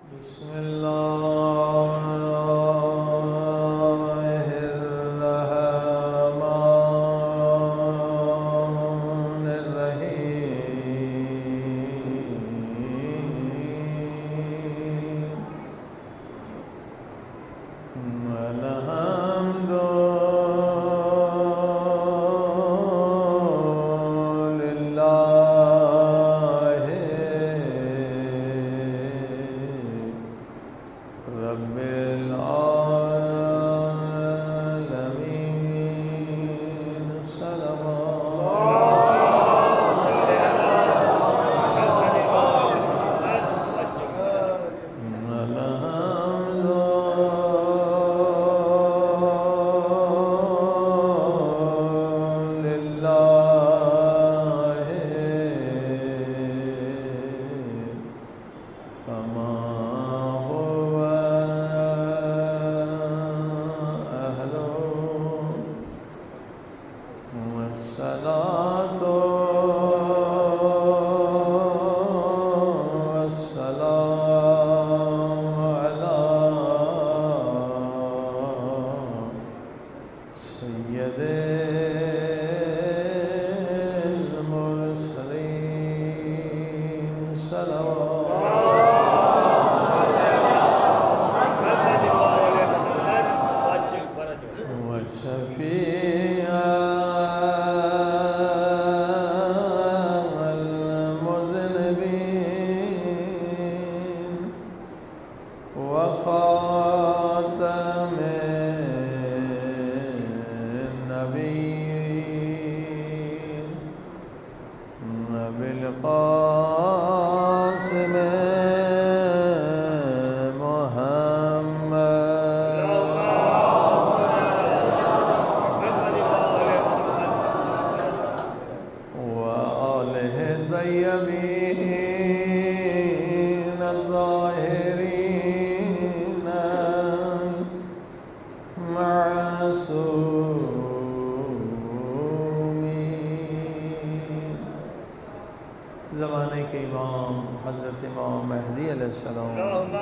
بسم الله الرحمن الرحيم الحمد لله رب العالمين صلوات الحمد لله كما هو أهله والصلاة والسلام على سيد المرسلين وشفيع المذنبين وخاتم النبيين بالقاسم وآله الطيبين الطاهرين المعصومين زمانے کے امام حضرت امام مہدی علیہ السلام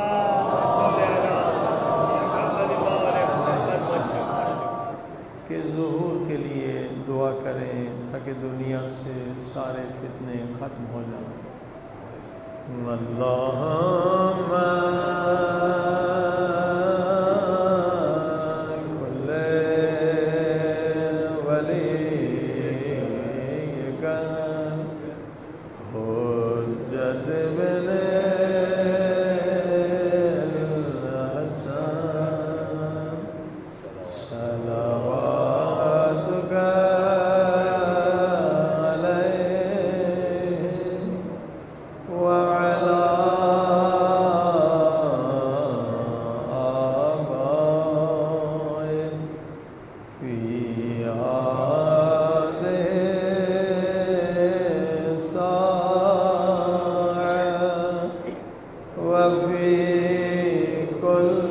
کے ظہور کے لیے دعا کریں تاکہ دنیا سے سارے فتنے ختم ہو جائیں اللہم کل ولیک حجت بن الحسن صلواتک علیہ وعلی آبائہ فی هذه الساعة وفي كل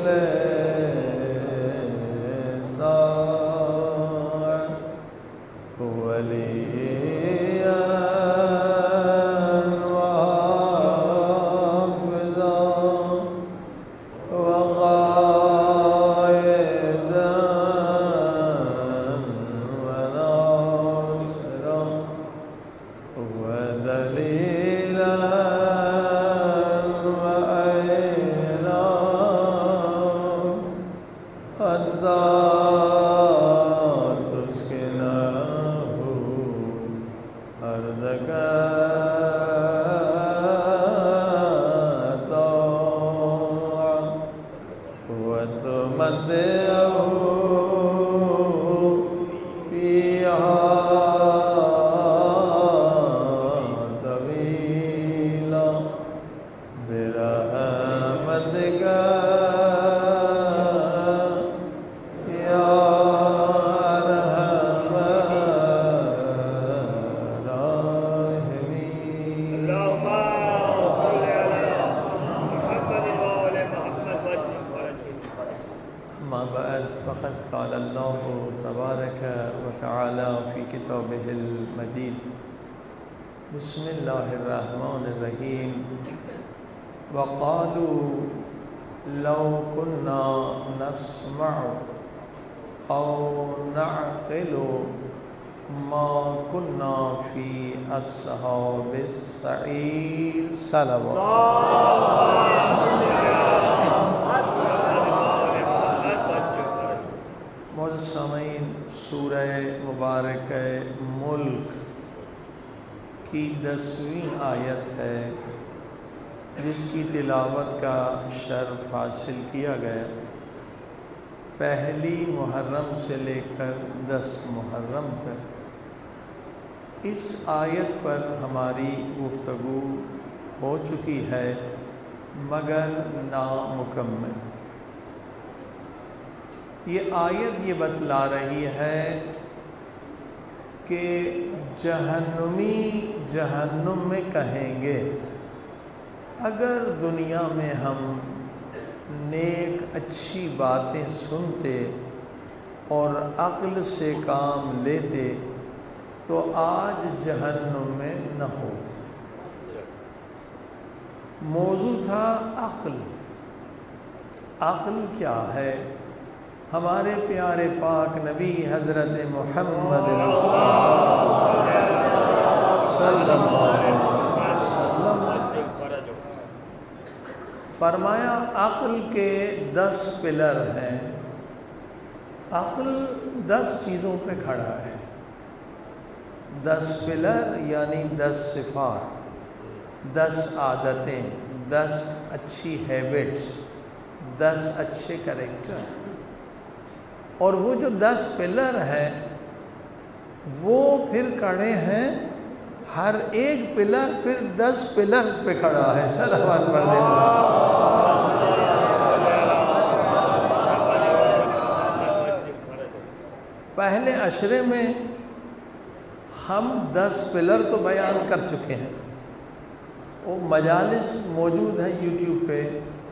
ساعة وليا وحافظا وقائدا وناصرا ودليلا وأينا حتى تسكنه أرضك طوعا وتمتعه فيها طويلا برحمتك يا أرحم الراحمين أما بعد فقد قال الله تبارك وتعالى في كتابه المجيد بسم الله الرحمن الرحيم وقالوا لو كنا نسمع او نعقل ما كنا في اصحاب السعیر. معزز سامعین، سورہ مبارک ملک کی 10ویں آیت ہے جس کی تلاوت کا شرف حاصل کیا گیا. پہلی محرم سے لے کر 10 محرم تک اس آیت پر ہماری گفتگو ہو چکی ہے مگر نامکمل. یہ آیت یہ بتلا رہی ہے کہ جہنمی جہنم میں کہیں گے اگر دنیا میں ہم نیک اچھی باتیں سنتے اور عقل سے کام لیتے تو آج جہنم میں نہ ہوتے. موضوع تھا عقل. عقل کیا ہے؟ ہمارے پیارے پاک نبی حضرت محمد صلی اللہ علیہ وسلم فرمایا عقل کے 10 پلر ہیں. عقل 10 چیزوں پہ کھڑا ہے. 10 پلر یعنی 10 صفات، 10 عادتیں، 10 اچھی ہیبٹس، 10 اچھے کریکٹر. اور وہ جو 10 پلر ہیں وہ پھر کھڑے ہیں، ہر ایک پلر پھر 10 پلرز پہ کھڑا ہے. صلوات پڑھ دیں. پہلے عشرے میں ہم 10 پلر تو بیان کر چکے ہیں. وہ مجالس موجود ہیں یوٹیوب پہ.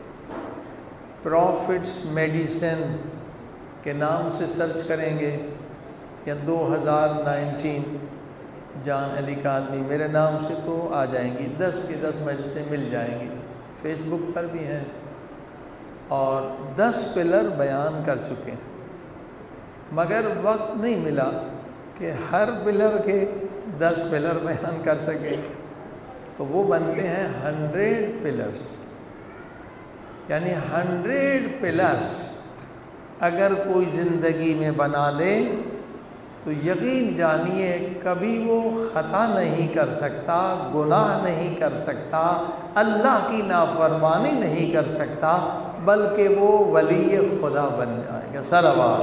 پروفٹس میڈیسن کے نام سے سرچ کریں گے یا 2019 جان علی اکیڈمی میرے نام سے تو آ جائیں گی. 10 کی 10 مجلسیں مل جائیں گی. فیس بک پر بھی ہیں اور 10 پلر بیان کر چکے ہیں مگر وقت نہیں ملا کہ ہر پلر کے 10 پلر بیان کر سکیں. تو وہ بنتے ہیں 100 پلرز. یعنی 100 پلرز اگر کوئی زندگی میں بنا لے تو یقین جانیے کبھی وہ خطا نہیں کر سکتا، گناہ نہیں کر سکتا، اللہ کی نافرمانی نہیں کر سکتا، بلکہ وہ ولی خدا بن جائے گا. صلوات.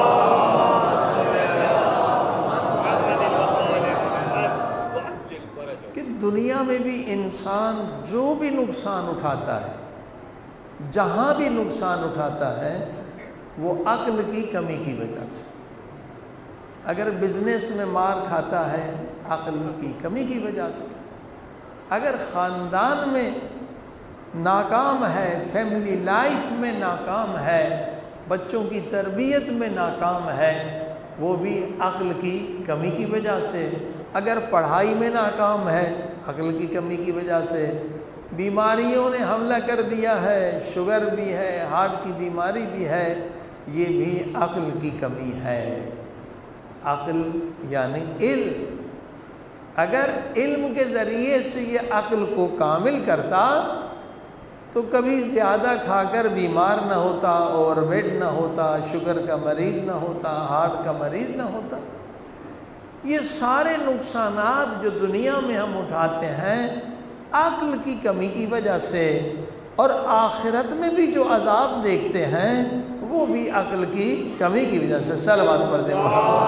کہ دنیا میں بھی انسان جو بھی نقصان اٹھاتا ہے، جہاں بھی نقصان اٹھاتا ہے وہ عقل کی کمی کی وجہ سے. اگر بزنس میں مار کھاتا ہے عقل کی کمی کی وجہ سے. اگر خاندان میں ناکام ہے، فیملی لائف میں ناکام ہے، بچوں کی تربیت میں ناکام ہے، وہ بھی عقل کی کمی کی وجہ سے. اگر پڑھائی میں ناکام ہے عقل کی کمی کی وجہ سے. بیماریوں نے حملہ کر دیا ہے، شوگر بھی ہے، ہارٹ کی بیماری بھی ہے، یہ بھی عقل کی کمی ہے. عقل یعنی علم. اگر علم کے ذریعے سے یہ عقل کو کامل کرتا تو کبھی زیادہ کھا کر بیمار نہ ہوتا، اوور ویٹ نہ ہوتا، شوگر کا مریض نہ ہوتا، ہارٹ کا مریض نہ ہوتا. یہ سارے نقصانات جو دنیا میں ہم اٹھاتے ہیں عقل کی کمی کی وجہ سے، اور آخرت میں بھی جو عذاب دیکھتے ہیں وہ بھی عقل کی کمی کی وجہ سے. صلوات پڑھ دیں.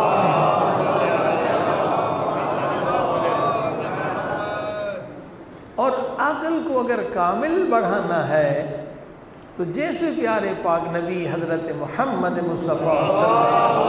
اور عقل کو اگر کامل بڑھانا ہے تو جیسے پیارے پاک نبی حضرت محمد مصطفیٰ صلی اللہ علیہ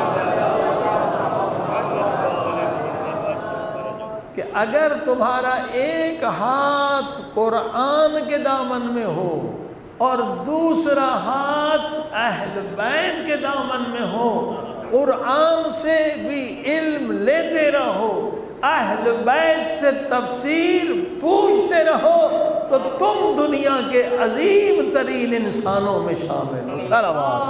وسلم کہ اگر تمہارا ایک ہاتھ قرآن کے دامن میں ہو اور دوسرا ہاتھ اہل بیت کے دامن میں ہو، قرآن سے بھی علم لیتے رہو، اہل بیت سے تفسیر پوچھتے رہو، تو تم دنیا کے عظیم ترین انسانوں میں شامل ہو. صلوات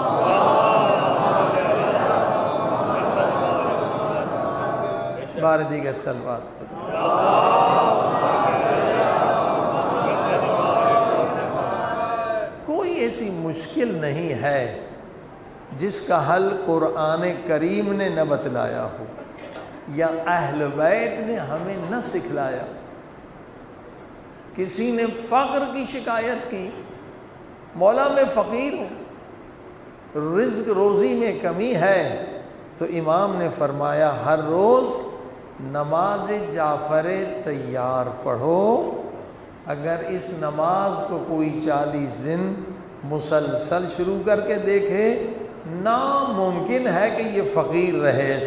بار دیگر صلوات. کوئی ایسی مشکل نہیں ہے جس کا حل قرآن کریم نے نہ بتلایا ہو یا اہل بیت نے ہمیں نہ سکھلایا. کسی نے فقر کی شکایت کی، مولا میں فقیر ہوں، رزق روزی میں کمی ہے، تو امام نے فرمایا ہر روز نماز جعفر تیار پڑھو. اگر اس نماز کو کوئی 40 دن مسلسل شروع کر کے دیکھے، ناممکن ہے کہ یہ فقیر رہے.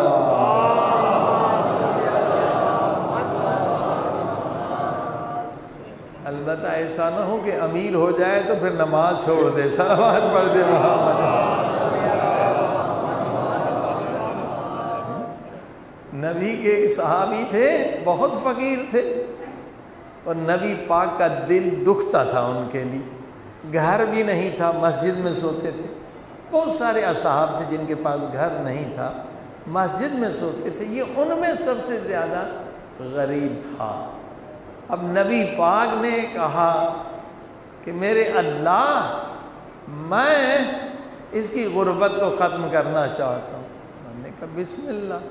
البتہ ایسا نہ ہو کہ امیر ہو جائے تو پھر نماز چھوڑ دے. صلوات پڑھ دے محمد. نبی کے ایک صحابی تھے، بہت فقیر تھے، اور نبی پاک کا دل دکھتا تھا ان کے لیے. گھر بھی نہیں تھا، مسجد میں سوتے تھے. بہت سارے اصحاب تھے جن کے پاس گھر نہیں تھا، مسجد میں سوتے تھے. یہ ان میں سب سے زیادہ غریب تھا. اب نبی پاک نے کہا کہ میرے اللہ، میں اس کی غربت کو ختم کرنا چاہتا ہوں. میں نے کہا بسم اللہ،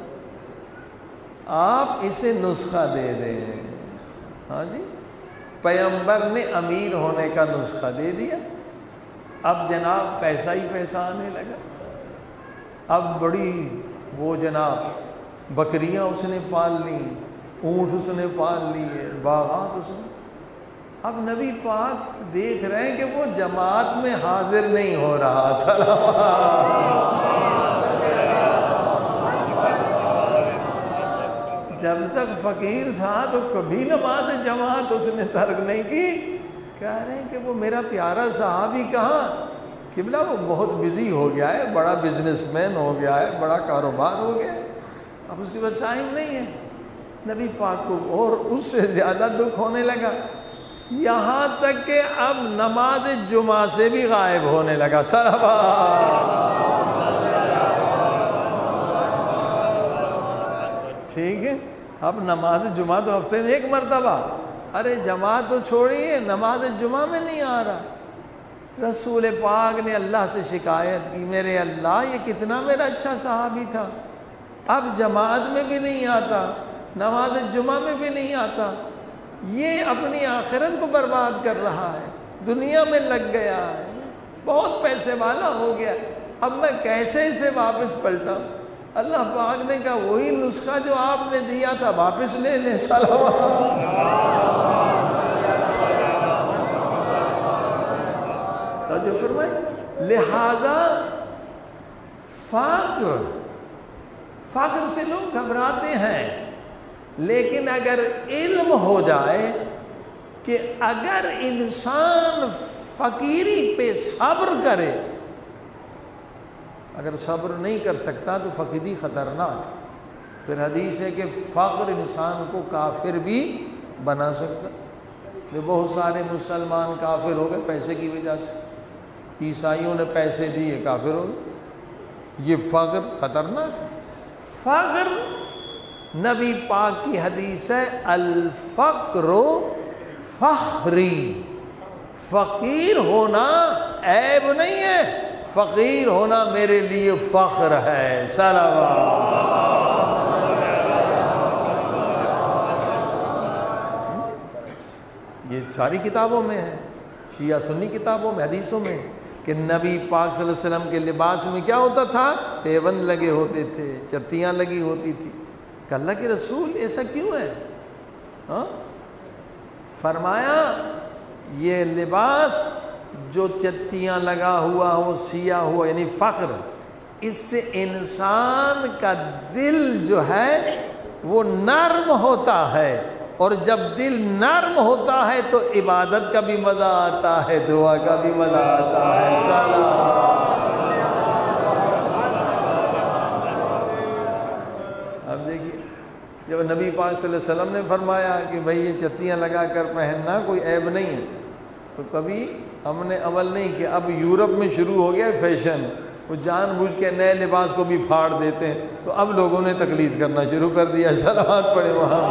آپ اسے نسخہ دے دیں. ہاں جی، پیغمبر نے امیر ہونے کا نسخہ دے دیا. اب جناب پیسہ ہی پیسہ آنے لگا. اب بڑی وہ جناب بکریاں اس نے پال لی، اونٹ اس نے پال لیے، باغات اس نے. اب نبی پاک دیکھ رہے ہیں کہ وہ جماعت میں حاضر نہیں ہو رہا. جب تک فقیر تھا تو کبھی نماز جماعت اس نے ترک نہیں کی. کہہ رہے ہیں کہ وہ میرا پیارا صحابی کہاں؟ قبلہ وہ بہت بزی ہو گیا ہے، بڑا بزنس مین ہو گیا ہے، بڑا کاروبار ہو گیا ہے، اب اس کے بعد ٹائم نہیں ہے. نبی پاک کو اور اس سے زیادہ دکھ ہونے لگا، یہاں تک کہ اب نماز جمعہ سے بھی غائب ہونے لگا. ٹھیک ہے، اب نماز جمعہ تو ہفتے میں ایک مرتبہ، ارے جماعت تو چھوڑیے، نماز جمعہ میں نہیں آ رہا. رسول پاک نے اللہ سے شکایت کی، میرے اللہ یہ کتنا میرا اچھا صحابی تھا، اب جماعت میں بھی نہیں آتا، نماز جمعہ میں بھی نہیں آتا، یہ اپنی آخرت کو برباد کر رہا ہے، دنیا میں لگ گیا ہے، بہت پیسے والا ہو گیا، اب میں کیسے اسے واپس پلٹاؤں. اللہ پاک نے کہا وہی نسخہ جو آپ نے دیا تھا واپس لے لیں. جو فرمائے لہذا فقر سے لوگ گھبراتے ہیں، لیکن اگر علم ہو جائے کہ اگر انسان فقیری پہ صبر کرے، اگر صبر نہیں کر سکتا تو فقیری خطرناک. پھر حدیث ہے کہ فقر انسان کو کافر بھی بنا سکتا. بہت سارے مسلمان کافر ہو گئے پیسے کی وجہ سے، عیسائیوں نے پیسے دیے کافر ہو گئے. یہ فقر خطرناک ہے. فقر نبی پاک کی حدیث ہے الفقر فخری، فقیر ہونا عیب نہیں ہے، فقیر ہونا میرے لیے فخر ہے. یہ ساری کتابوں میں ہے، شیعہ سنی کتابوں میں، حدیثوں میں، کہ نبی پاک صلی اللہ علیہ وسلم کے لباس میں کیا ہوتا تھا؟ پیوند لگے ہوتے تھے، چتیاں لگی ہوتی تھی. کہ اللہ کے رسول ایسا کیوں ہے؟ فرمایا یہ لباس جو چتیاں لگا ہوا وہ سیاہ ہوا، یعنی فقر، اس سے انسان کا دل جو ہے وہ نرم ہوتا ہے، اور جب دل نرم ہوتا ہے تو عبادت کا بھی مزہ آتا ہے، دعا کا بھی مزہ آتا ہے. اب دیکھیے جب نبی پاک صلی اللہ علیہ وسلم نے فرمایا کہ بھئی یہ چتیاں لگا کر پہننا کوئی عیب نہیں ہے، تو کبھی ہم نے عمل نہیں کیا۔ اب یورپ میں شروع ہو گیا فیشن، وہ جان بوجھ کے نئے لباس کو بھی پھاڑ دیتے ہیں، تو اب لوگوں نے تقلید کرنا شروع کر دیا۔ صلوات پڑھے وہاں۔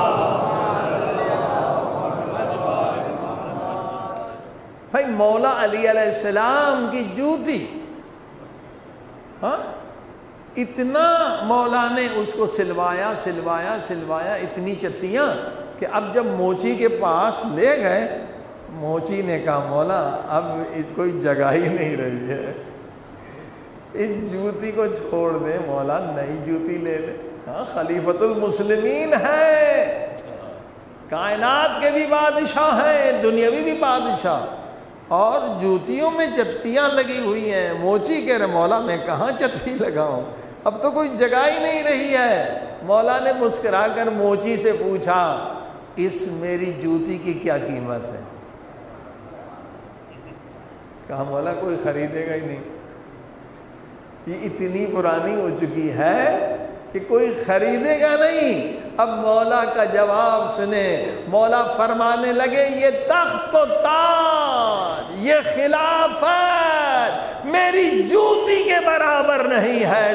بھائی مولا علی علیہ السلام کی جوتی، ہاں اتنا مولا نے اس کو سلوایا سلوایا سلوایا، اتنی چتیاں کہ اب جب موچی کے پاس لے گئے، موچی نے کہا مولا اب اس کوئی جگہ ہی نہیں رہی ہے، اس جوتی کو چھوڑ دے مولا، نئی جوتی لے لے۔ ہاں خلیفۃ المسلمین ہے، کائنات کے بھی بادشاہ ہیں، دنیاوی بھی بادشاہ، اور جوتیوں میں چتیاں لگی ہوئی ہیں۔ موچی کہہ رہے مولا میں کہاں چتی لگاؤں، اب تو کوئی جگہ ہی نہیں رہی ہے۔ مولا نے مسکرا کر موچی سے پوچھا اس میری جوتی کی کیا قیمت ہے؟ کہا مولا کوئی خریدے گا ہی نہیں، یہ اتنی پرانی ہو چکی ہے کہ کوئی خریدے گا نہیں۔ اب مولا کا جواب سنے، مولا فرمانے لگے یہ تخت و تاج، یہ خلافت میری جوتی کے برابر نہیں ہے۔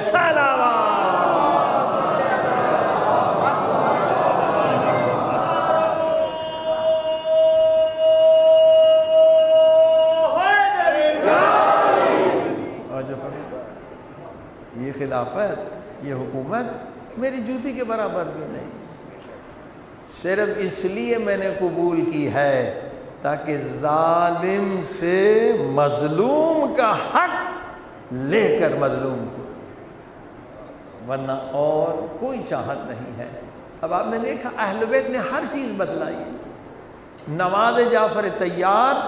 یہ خلافت، یہ حکومت میری جوتی کے برابر بھی نہیں، صرف اس لیے میں نے قبول کی ہے تاکہ ظالم سے مظلوم کا حق لے کر مظلوم کو، ورنہ اور کوئی چاہت نہیں ہے۔ اب آپ نے دیکھا اہل بیت نے ہر چیز بتلائی، نماز جعفر طیار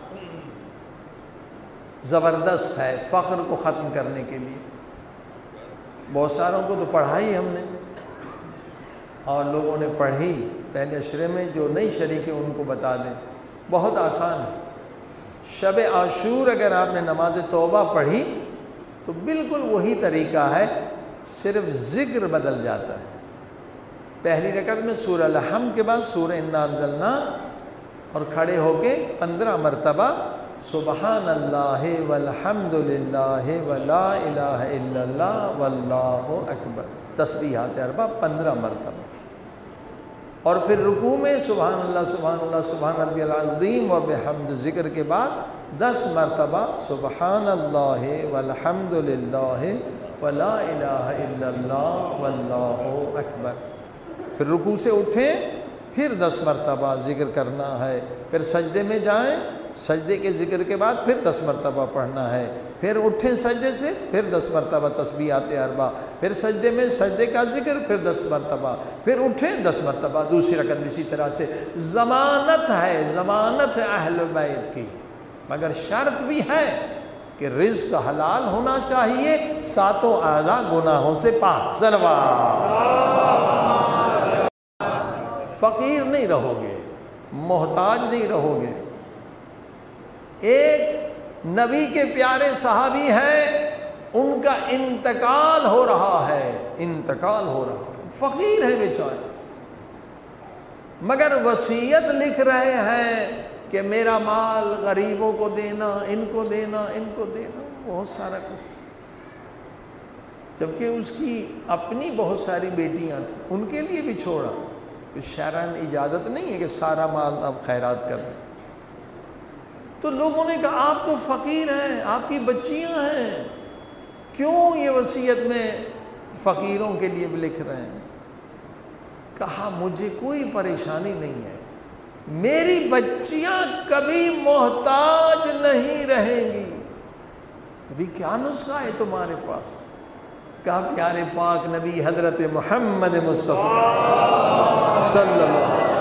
زبردست ہے فقر کو ختم کرنے کے لیے، بہت ساروں کو تو پڑھائی ہم نے، اور لوگوں نے پڑھی پہلے اشرے میں، جو نہیں شریک ان کو بتا دیں، بہت آسان ہے۔ شب عاشور اگر آپ نے نماز توبہ پڑھی تو بالکل وہی طریقہ ہے، صرف ذکر بدل جاتا ہے۔ پہلی رکعت میں سورہ الحمد کے بعد سورہ انا انزلنا، اور کھڑے ہو کے 15 مرتبہ سبحان اللہ والحمد للہ ولا الہ الا اللہ واللہ اکبر، تسبیحات اربع 15 مرتبہ، اور پھر رکوع میں سبحان اللہ سبحان ربی العظیم و بحمد، ذکر کے بعد 10 مرتبہ سبحان اللہ والحمد للہ ولا الہ الا اللہ واللہ اکبر۔ پھر رکوع سے اٹھیں، پھر 10 مرتبہ ذکر کرنا ہے، پھر سجدے میں جائیں، سجدے کے ذکر کے بعد پھر 10 مرتبہ پڑھنا ہے، پھر اٹھیں سجدے سے، پھر 10 مرتبہ تسبیحات اربع، پھر سجدے میں سجدے کا ذکر، پھر 10 مرتبہ، پھر اٹھیں 10 مرتبہ، دوسری رکعت میں اسی طرح سے۔ ضمانت ہے اہل بیت کی، مگر شرط بھی ہے کہ رزق حلال ہونا چاہیے، ساتوں اعضاء گناہوں سے پاک۔ فقیر نہیں رہو گے، محتاج نہیں رہو گے۔ ایک نبی کے پیارے صحابی ہیں، ان کا انتقال ہو رہا ہے، فقیر ہے بیچارے، مگر وصیت لکھ رہے ہیں کہ میرا مال غریبوں کو دینا، ان کو دینا، بہت سارا کچھ، جبکہ اس کی اپنی بہت ساری بیٹیاں تھیں، ان کے لیے بھی چھوڑا، کہ شرعاً اجازت نہیں ہے کہ سارا مال اب خیرات کر دیں۔ تو لوگوں نے کہا آپ تو فقیر ہیں، آپ کی بچیاں ہیں، کیوں یہ وصیت میں فقیروں کے لیے بھی لکھ رہے ہیں؟ کہا مجھے کوئی پریشانی نہیں ہے، میری بچیاں کبھی محتاج نہیں رہیں گی۔ ابھی کیا نسخہ ہے تمہارے پاس؟ کہا پیارے پاک نبی حضرت محمد مصطفیٰ صلی اللہ علیہ وسلم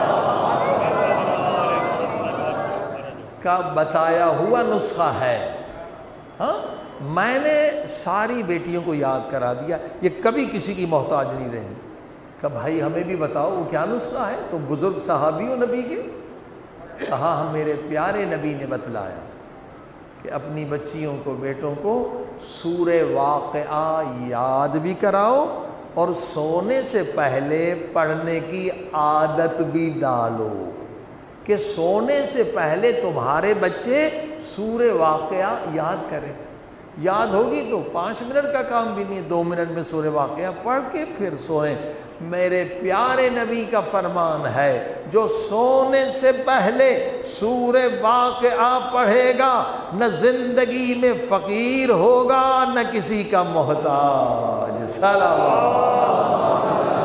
کا بتایا ہوا نسخہ ہے۔ ہاں میں نے ساری بیٹیوں کو یاد کرا دیا، یہ کبھی کسی کی محتاج نہیں رہیں گی۔ کہ بھائی ہمیں بھی بتاؤ وہ کیا نسخہ ہے؟ تو بزرگ صحابی ہو نبی کے، کہا ہم میرے پیارے نبی نے بتلایا کہ اپنی بچیوں کو، بیٹوں کو سورہ واقعہ یاد بھی کراؤ اور سونے سے پہلے پڑھنے کی عادت بھی ڈالو کہ سونے سے پہلے تمہارے بچے سورہ واقعہ یاد کریں. یاد ہوگی تو 5 منٹ کا کام بھی نہیں، 2 منٹ میں سورہ واقعہ پڑھ کے پھر سوئیں. میرے پیارے نبی کا فرمان ہے جو سونے سے پہلے سورہ واقعہ پڑھے گا نہ زندگی میں فقیر ہوگا نہ کسی کا محتاج. صلوات.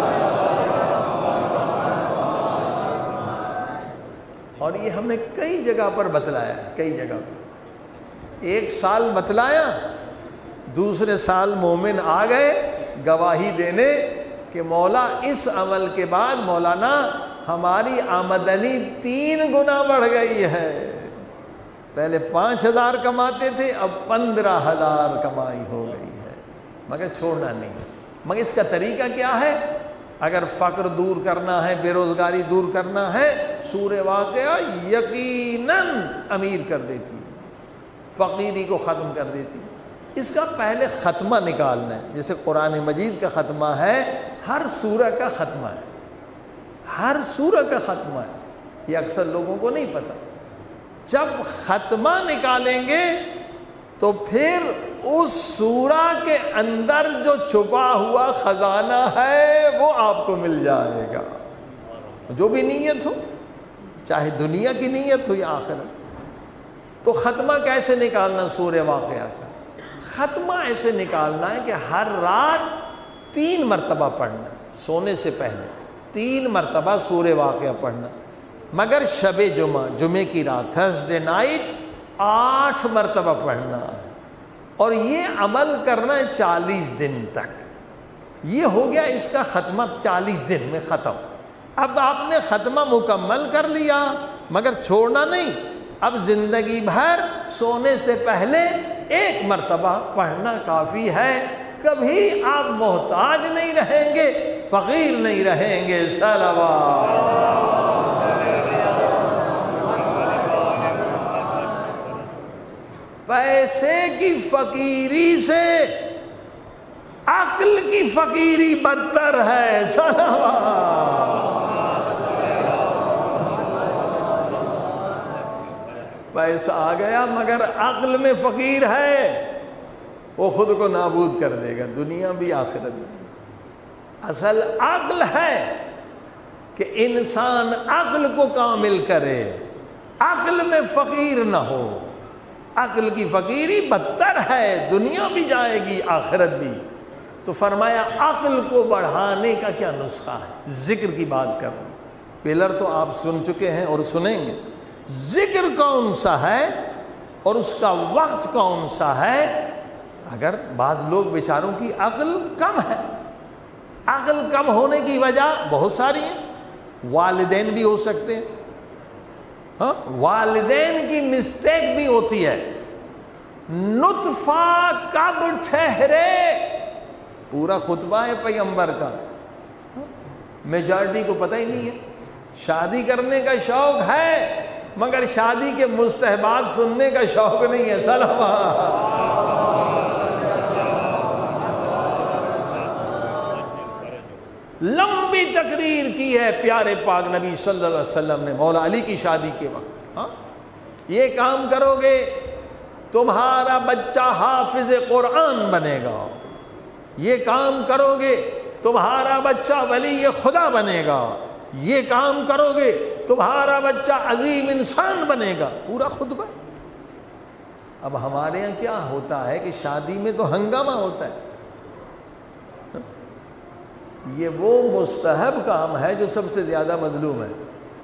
اور یہ ہم نے کئی جگہ پر بتلایا ہے، کئی جگہ پر. 1 سال بتلایا، دوسرے سال مومن آ گئے گواہی دینے کہ مولا اس عمل کے بعد مولانا ہماری آمدنی 3 گنا بڑھ گئی ہے. پہلے 5,000 کماتے تھے، اب 15,000 کمائی ہو گئی ہے، مگر چھوڑنا نہیں. مگر اس کا طریقہ کیا ہے؟ اگر فقر دور کرنا ہے، بے روزگاری دور کرنا ہے، سورہ واقعہ یقیناً امیر کر دیتی ہے، فقیری کو ختم کر دیتی ہے. اس کا پہلے ختمہ نکالنا ہے. جیسے قرآن مجید کا ختمہ ہے، ہر سورہ کا ختمہ ہے، ہر سورہ کا ختمہ ہے. یہ اکثر لوگوں کو نہیں پتہ. جب ختمہ نکالیں گے تو پھر اس سورہ کے اندر جو چھپا ہوا خزانہ ہے وہ آپ کو مل جائے گا. جو بھی نیت ہو، چاہے دنیا کی نیت ہو یا آخرت. تو ختمہ کیسے نکالنا سورہ واقعہ کا؟ ختمہ ایسے نکالنا ہے کہ ہر رات 3 مرتبہ پڑھنا، سونے سے پہلے 3 مرتبہ سورہ واقعہ پڑھنا. مگر شب جمعہ، جمعے کی رات، تھرسڈے نائٹ 8 مرتبہ پڑھنا ہے. اور یہ عمل کرنا ہے 40 دن تک. یہ ہو گیا اس کا ختمہ، 40 دن میں ختم. اب آپ نے ختمہ مکمل کر لیا مگر چھوڑنا نہیں. اب زندگی بھر سونے سے پہلے 1 مرتبہ پڑھنا کافی ہے. کبھی آپ محتاج نہیں رہیں گے، فقیر نہیں رہیں گے. صلوات. پیسے کی فقیری سے عقل کی فقیری بدتر ہے. صلوات. پیسہ آ گیا مگر عقل میں فقیر ہے، وہ خود کو نابود کر دے گا، دنیا بھی آخرت بھی. اصل عقل ہے کہ انسان عقل کو کامل کرے، عقل میں فقیر نہ ہو. عقل کی فقیری بدتر ہے، دنیا بھی جائے گی آخرت بھی. تو فرمایا عقل کو بڑھانے کا کیا نسخہ ہے؟ ذکر کی بات کر رہا ہوں. پلر تو آپ سن چکے ہیں اور سنیں گے. ذکر کون سا ہے اور اس کا وقت کون سا ہے؟ اگر بعض لوگ بیچاروں کی عقل کم ہے، عقل کم ہونے کی وجہ بہت ساری ہیں. والدین بھی ہو سکتے ہیں، ہاں والدین کی مسٹیک بھی ہوتی ہے. نطفہ کب ٹھہرے، پورا خطبہ ہے پیغمبر کا، میجارٹی کو پتہ ہی نہیں ہے. شادی کرنے کا شوق ہے مگر شادی کے مستحبات سننے کا شوق نہیں ہے. صلوات. لمبی تقریر کی ہے پیارے پاک نبی صلی اللہ علیہ وسلم نے مولا علی کی شادی کے وقت. ہاں یہ کام کرو گے تمہارا بچہ حافظ قرآن بنے گا، یہ کام کرو گے تمہارا بچہ ولی خدا بنے گا، یہ کام کرو گے تمہارا بچہ عظیم انسان بنے گا. پورا خطبہ. اب ہمارے یہاں کیا ہوتا ہے کہ شادی میں تو ہنگامہ ہوتا ہے. یہ وہ مستحب کام ہے جو سب سے زیادہ مظلوم ہے.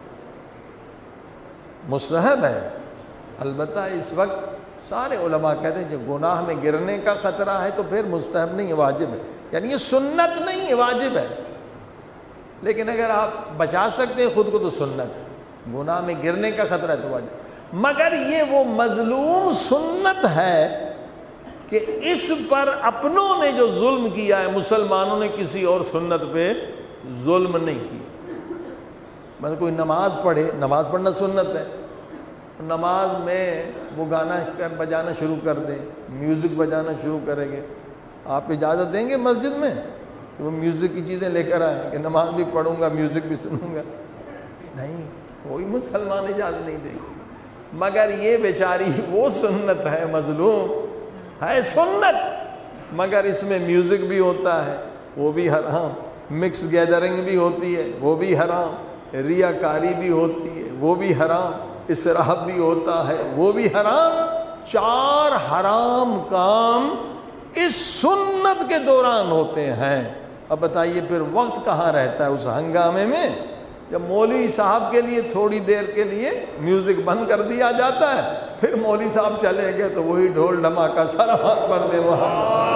مستحب ہے، البتہ اس وقت سارے علماء کہتے ہیں جو گناہ میں گرنے کا خطرہ ہے تو پھر مستحب نہیں ہے، واجب ہے. یعنی یہ سنت نہیں ہے، واجب ہے. لیکن اگر آپ بچا سکتے ہیں خود کو تو سنت ہے. گناہ میں گرنے کا خطرہ ہے تو واجب. مگر یہ وہ مظلوم سنت ہے کہ اس پر اپنوں نے جو ظلم کیا ہے، مسلمانوں نے کسی اور سنت پہ ظلم نہیں کیا. مطلب کوئی نماز پڑھے، نماز پڑھنا سنت ہے، نماز میں وہ گانا بجانا شروع کر دیں، میوزک بجانا شروع کریں گے، آپ اجازت دیں گے مسجد میں کہ وہ میوزک کی چیزیں لے کر آئیں کہ نماز بھی پڑھوں گا میوزک بھی سنوں گا، نہیں، کوئی مسلمان اجازت نہیں دے گا، مگر یہ بیچاری وہ سنت ہے مظلوم ہے، سنت مگر اس میں میوزک بھی ہوتا ہے وہ بھی حرام، مکس گیدرنگ بھی ہوتی ہے وہ بھی حرام، ریاکاری بھی ہوتی ہے وہ بھی حرام، اسراف بھی ہوتا ہے وہ بھی حرام، 4 حرام کام اس سنت کے دوران ہوتے ہیں۔ اب بتائیے پھر وقت کہاں رہتا ہے اس ہنگامے میں؟ جب مولوی صاحب کے لیے تھوڑی دیر کے لیے میوزک بند کر دیا جاتا ہے، پھر مولوی صاحب چلے گئے تو وہی ڈھول ڈھماکہ صلوات پڑھ دے وہاں۔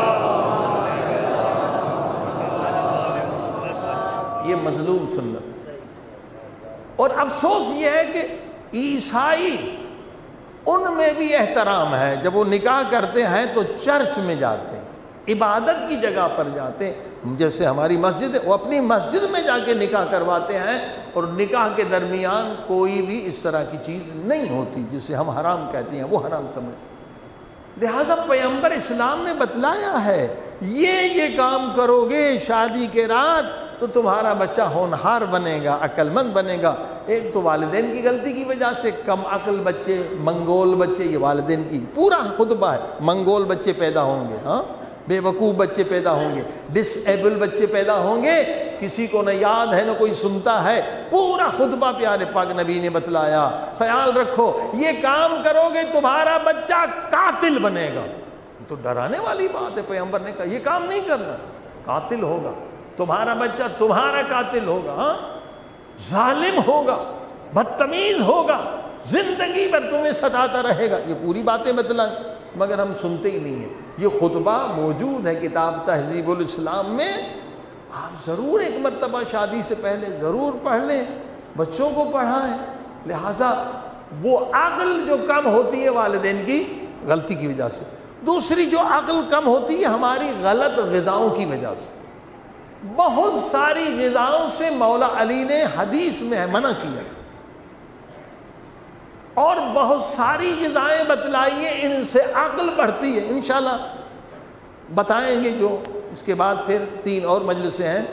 یہ مظلوم سنت۔ اور افسوس یہ ہے کہ عیسائی ان میں بھی احترام ہے، جب وہ نکاح کرتے ہیں تو چرچ میں جاتے ہیں، عبادت کی جگہ پر جاتے ہیں، جیسے ہماری مسجد ہے وہ اپنی مسجد میں جا کے نکاح کرواتے ہیں، اور نکاح کے درمیان کوئی بھی اس طرح کی چیز نہیں ہوتی جسے ہم حرام کہتے ہیں، وہ حرام سمجھ۔ لہٰذا پیغمبر اسلام نے بتلایا ہے یہ کام کرو گے شادی کے رات تو تمہارا بچہ ہونہار بنے گا، عقل مند بنے گا۔ ایک تو والدین کی غلطی کی وجہ سے کم عقل بچے، منگول بچے، یہ والدین کی پورا خطبہ ہے، منگول بچے پیدا ہوں گے، ہاں، بے وقوف بچے پیدا ہوں گے، ڈس ایبل بچے پیدا ہوں گے، کسی کو نہ یاد ہے نہ کوئی سنتا ہے، پورا خطبہ پیارے پاک نبی نے بتلایا۔ خیال رکھو یہ کام کرو گے تمہارا بچہ قاتل بنے گا۔ یہ تو ڈرانے والی بات ہے، پیغمبر نے کہا یہ کام نہیں کرنا، قاتل ہوگا تمہارا بچہ، تمہارا قاتل ہوگا، ہاں، ظالم ہوگا، بدتمیز ہوگا، زندگی بھر تمہیں ستاتا رہے گا۔ یہ پوری باتیں بتلائیں مگر ہم سنتے ہی نہیں ہیں۔ یہ خطبہ موجود ہے کتاب تہذیب الاسلام میں، آپ ضرور ایک مرتبہ شادی سے پہلے ضرور پڑھ لیں، بچوں کو پڑھائیں۔ لہٰذا وہ عقل جو کم ہوتی ہے والدین کی غلطی کی وجہ سے، دوسری جو عقل کم ہوتی ہے ہماری غلط غذاؤں کی وجہ سے۔ بہت ساری غذاؤں سے مولا علی نے حدیث میں منع کیا، اور بہت ساری غذائیں بتلائیے ان سے عقل بڑھتی ہے، انشاءاللہ بتائیں گے۔ جو اس کے بعد پھر 3 اور مجلسیں ہیں،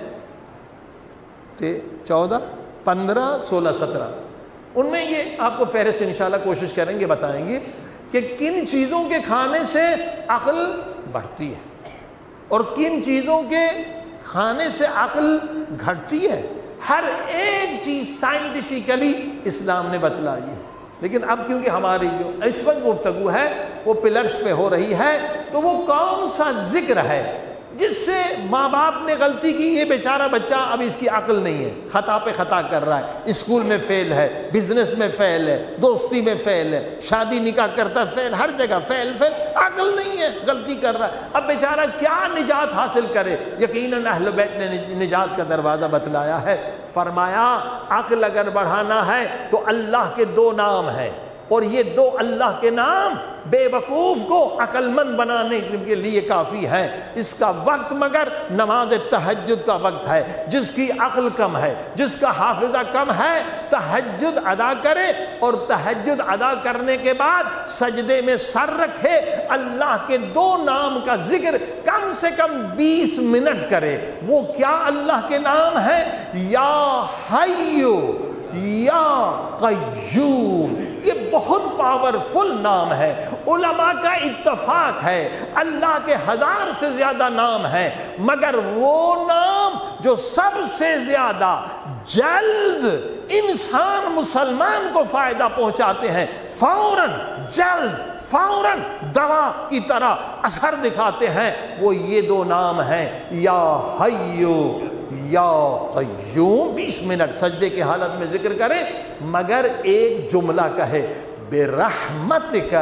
14 15 16 17، ان میں یہ آپ کو فہرست انشاءاللہ کوشش کریں گے بتائیں گے کہ کن چیزوں کے کھانے سے عقل بڑھتی ہے اور کن چیزوں کے کھانے سے عقل گھٹتی ہے۔ ہر ایک چیز سائنٹیفیکلی اسلام نے بتلائی ہے، لیکن اب کیونکہ ہماری جو اس وقت گفتگو ہے وہ پلرز پہ ہو رہی ہے، تو وہ کون سا ذکر ہے جس سے ماں باپ نے غلطی کی، یہ بیچارہ بچہ اب اس کی عقل نہیں ہے، خطا پہ خطا کر رہا ہے، اسکول میں فیل ہے، بزنس میں فیل ہے، دوستی میں فیل ہے، شادی نکاح کرتا فیل، ہر جگہ فیل، عقل نہیں ہے، غلطی کر رہا ہے۔ اب بیچارہ کیا نجات حاصل کرے؟ یقیناً اہل بیت نے نجات کا دروازہ بتلایا ہے، فرمایا عقل اگر بڑھانا ہے تو اللہ کے 2 نام ہیں، اور یہ 2 اللہ کے نام بے وقوف کو عقل مند بنانے کے لیے کافی ہے۔ اس کا وقت مگر نماز تہجد کا وقت ہے۔ جس کی عقل کم ہے، جس کا حافظہ کم ہے، تہجد ادا کرے، اور تہجد ادا کرنے کے بعد سجدے میں سر رکھے، اللہ کے 2 نام کا ذکر کم سے کم 20 منٹ کرے۔ وہ کیا اللہ کے نام ہے؟ یا حیو یا قیوم، یہ بہت پاورفل نام ہے۔ علماء کا اتفاق ہے اللہ کے 1000 سے زیادہ نام ہیں، مگر وہ نام جو سب سے زیادہ جلد انسان مسلمان کو فائدہ پہنچاتے ہیں، فوراً جلد فوراً دوا کی طرح اثر دکھاتے ہیں، وہ یہ 2 نام ہیں، یا حیو یا قیوم۔ 20 منٹ سجدے کی حالت میں ذکر کریں، مگر ایک جملہ کہے، برحمتک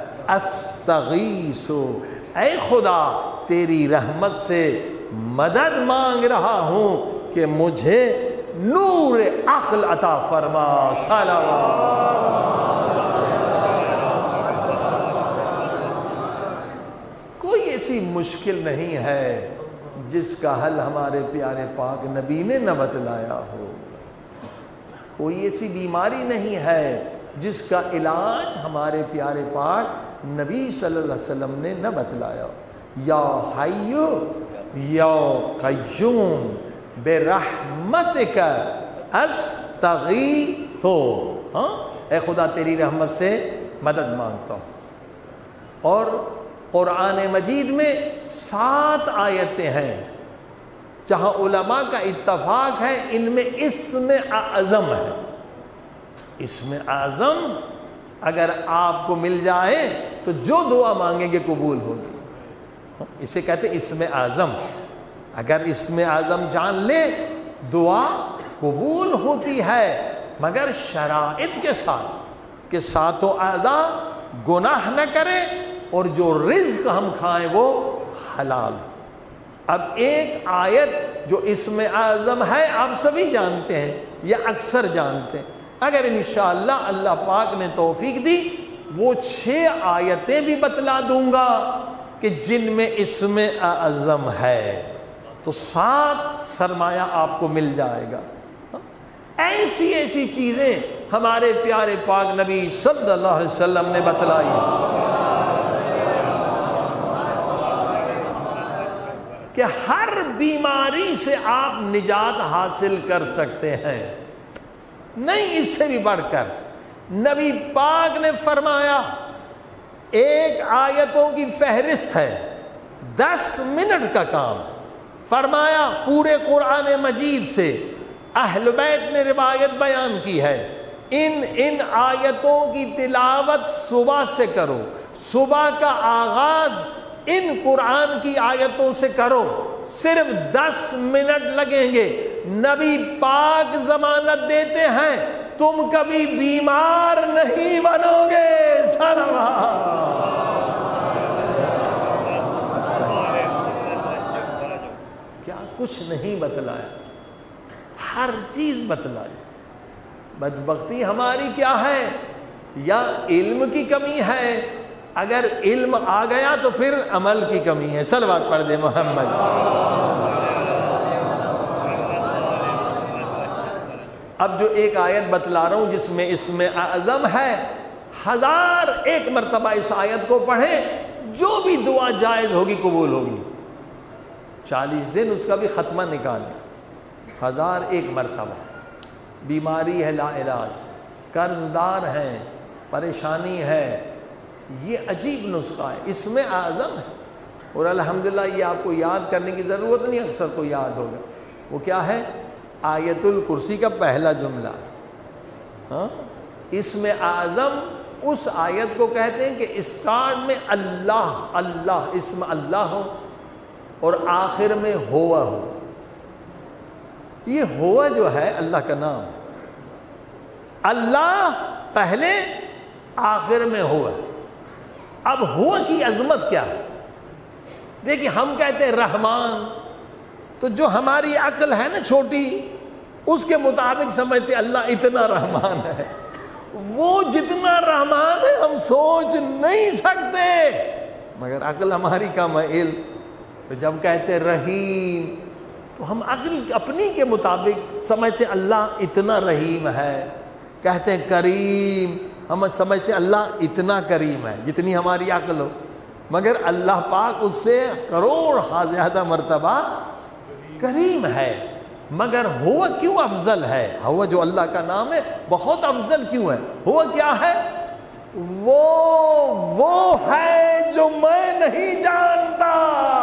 استغیث، اے خدا تیری رحمت سے مدد مانگ رہا ہوں کہ مجھے نور عقل عطا فرما۔ کوئی ایسی مشکل نہیں ہے جس کا حل ہمارے پیارے پاک نبی نے نہ بتلایا ہو، کوئی ایسی بیماری نہیں ہے جس کا علاج ہمارے پیارے پاک نبی صلی اللہ علیہ وسلم نے نہ بتلایا ہو۔ یا حیو یا قیوم برحمتک استغیث، ہاں اے خدا تیری رحمت سے مدد مانگتا ہوں۔ اور قرآن مجید میں 7 آیتیں ہیں جہاں علماء کا اتفاق ہے ان میں اسم اعظم ہے۔ اسم اعظم اگر آپ کو مل جائے تو جو دعا مانگیں گے قبول ہوگی، اسے کہتے ہیں اسم اعظم۔ اگر اسم اعظم جان لے دعا قبول ہوتی ہے، مگر شرائط کے ساتھ کہ 7 اعضاء گناہ نہ کرے اور جو رزق ہم کھائیں وہ حلال۔ اب ایک آیت جو اسم اعظم ہے آپ سبھی جانتے ہیں یا اکثر جانتے ہیں، اگر انشاءاللہ اللہ پاک نے توفیق دی وہ 6 آیتیں بھی بتلا دوں گا کہ جن میں اسم اعظم ہے، تو 7 سرمایہ آپ کو مل جائے گا۔ ایسی ایسی چیزیں ہمارے پیارے پاک نبی صلی اللہ علیہ وسلم نے بتلائی کہ ہر بیماری سے آپ نجات حاصل کر سکتے ہیں، نہیں اس سے بھی بڑھ کر نبی پاک نے فرمایا ایک آیتوں کی فہرست ہے 10 منٹ کا کام، فرمایا پورے قرآن مجید سے اہل بیت نے روایت بیان کی ہے ان آیتوں کی تلاوت صبح سے کرو، صبح کا آغاز ان قرآن کی آیتوں سے کرو، صرف 10 منٹ لگیں گے، نبی پاک ضمانت دیتے ہیں تم کبھی بیمار نہیں بنو گے۔ کیا کچھ نہیں بتلایا، ہر چیز بتلائی۔ بدبختی ہماری کیا ہے؟ یا علم کی کمی ہے، اگر علم آ گیا تو پھر عمل کی کمی ہے۔ صلوات پڑھ دے محمد۔ اب جو ایک آیت بتلا رہا ہوں جس میں اسم اعظم ہے، 1001 مرتبہ اس آیت کو پڑھیں، جو بھی دعا جائز ہوگی قبول ہوگی۔ 40 دن اس کا بھی ختمہ نکالیں، 1001 مرتبہ۔ بیماری ہے لا علاج، قرض دار ہیں، پریشانی ہے، یہ عجیب نسخہ ہے، اسم اعظم ہے، اور الحمدللہ یہ آپ کو یاد کرنے کی ضرورت نہیں، اکثر کو یاد ہوگا۔ وہ کیا ہے؟ آیت الکرسی کا پہلا جملہ۔ ہاں، اسم اعظم اس آیت کو کہتے ہیں کہ اسٹارٹ میں اللہ اللہ اسم اللہ ہو اور آخر میں ہوا ہو۔ یہ ہوا جو ہے اللہ کا نام، اللہ پہلے آخر میں ہوا۔ اب ہوا کی عظمت کیا؟ دیکھیے ہم کہتے ہیں رحمان، تو جو ہماری عقل ہے نا چھوٹی، اس کے مطابق سمجھتے اللہ اتنا رحمان ہے، وہ جتنا رحمان ہے ہم سوچ نہیں سکتے، مگر عقل ہماری کم ہے، علم۔ تو جب کہتے رحیم تو ہم عقل اپنی کے مطابق سمجھتے اللہ اتنا رحیم ہے، کہتے ہیں کریم، ہم سمجھتے اللہ اتنا کریم ہے جتنی ہماری عقل ہو، مگر اللہ پاک اس سے کروڑ زیادہ مرتبہ کریم ہے۔ مگر ہوا کیوں افضل ہے؟ ہوا جو اللہ کا نام ہے بہت افضل کیوں ہے؟ ہوا کیا ہے؟ وہ ہے جو میں نہیں جانتا۔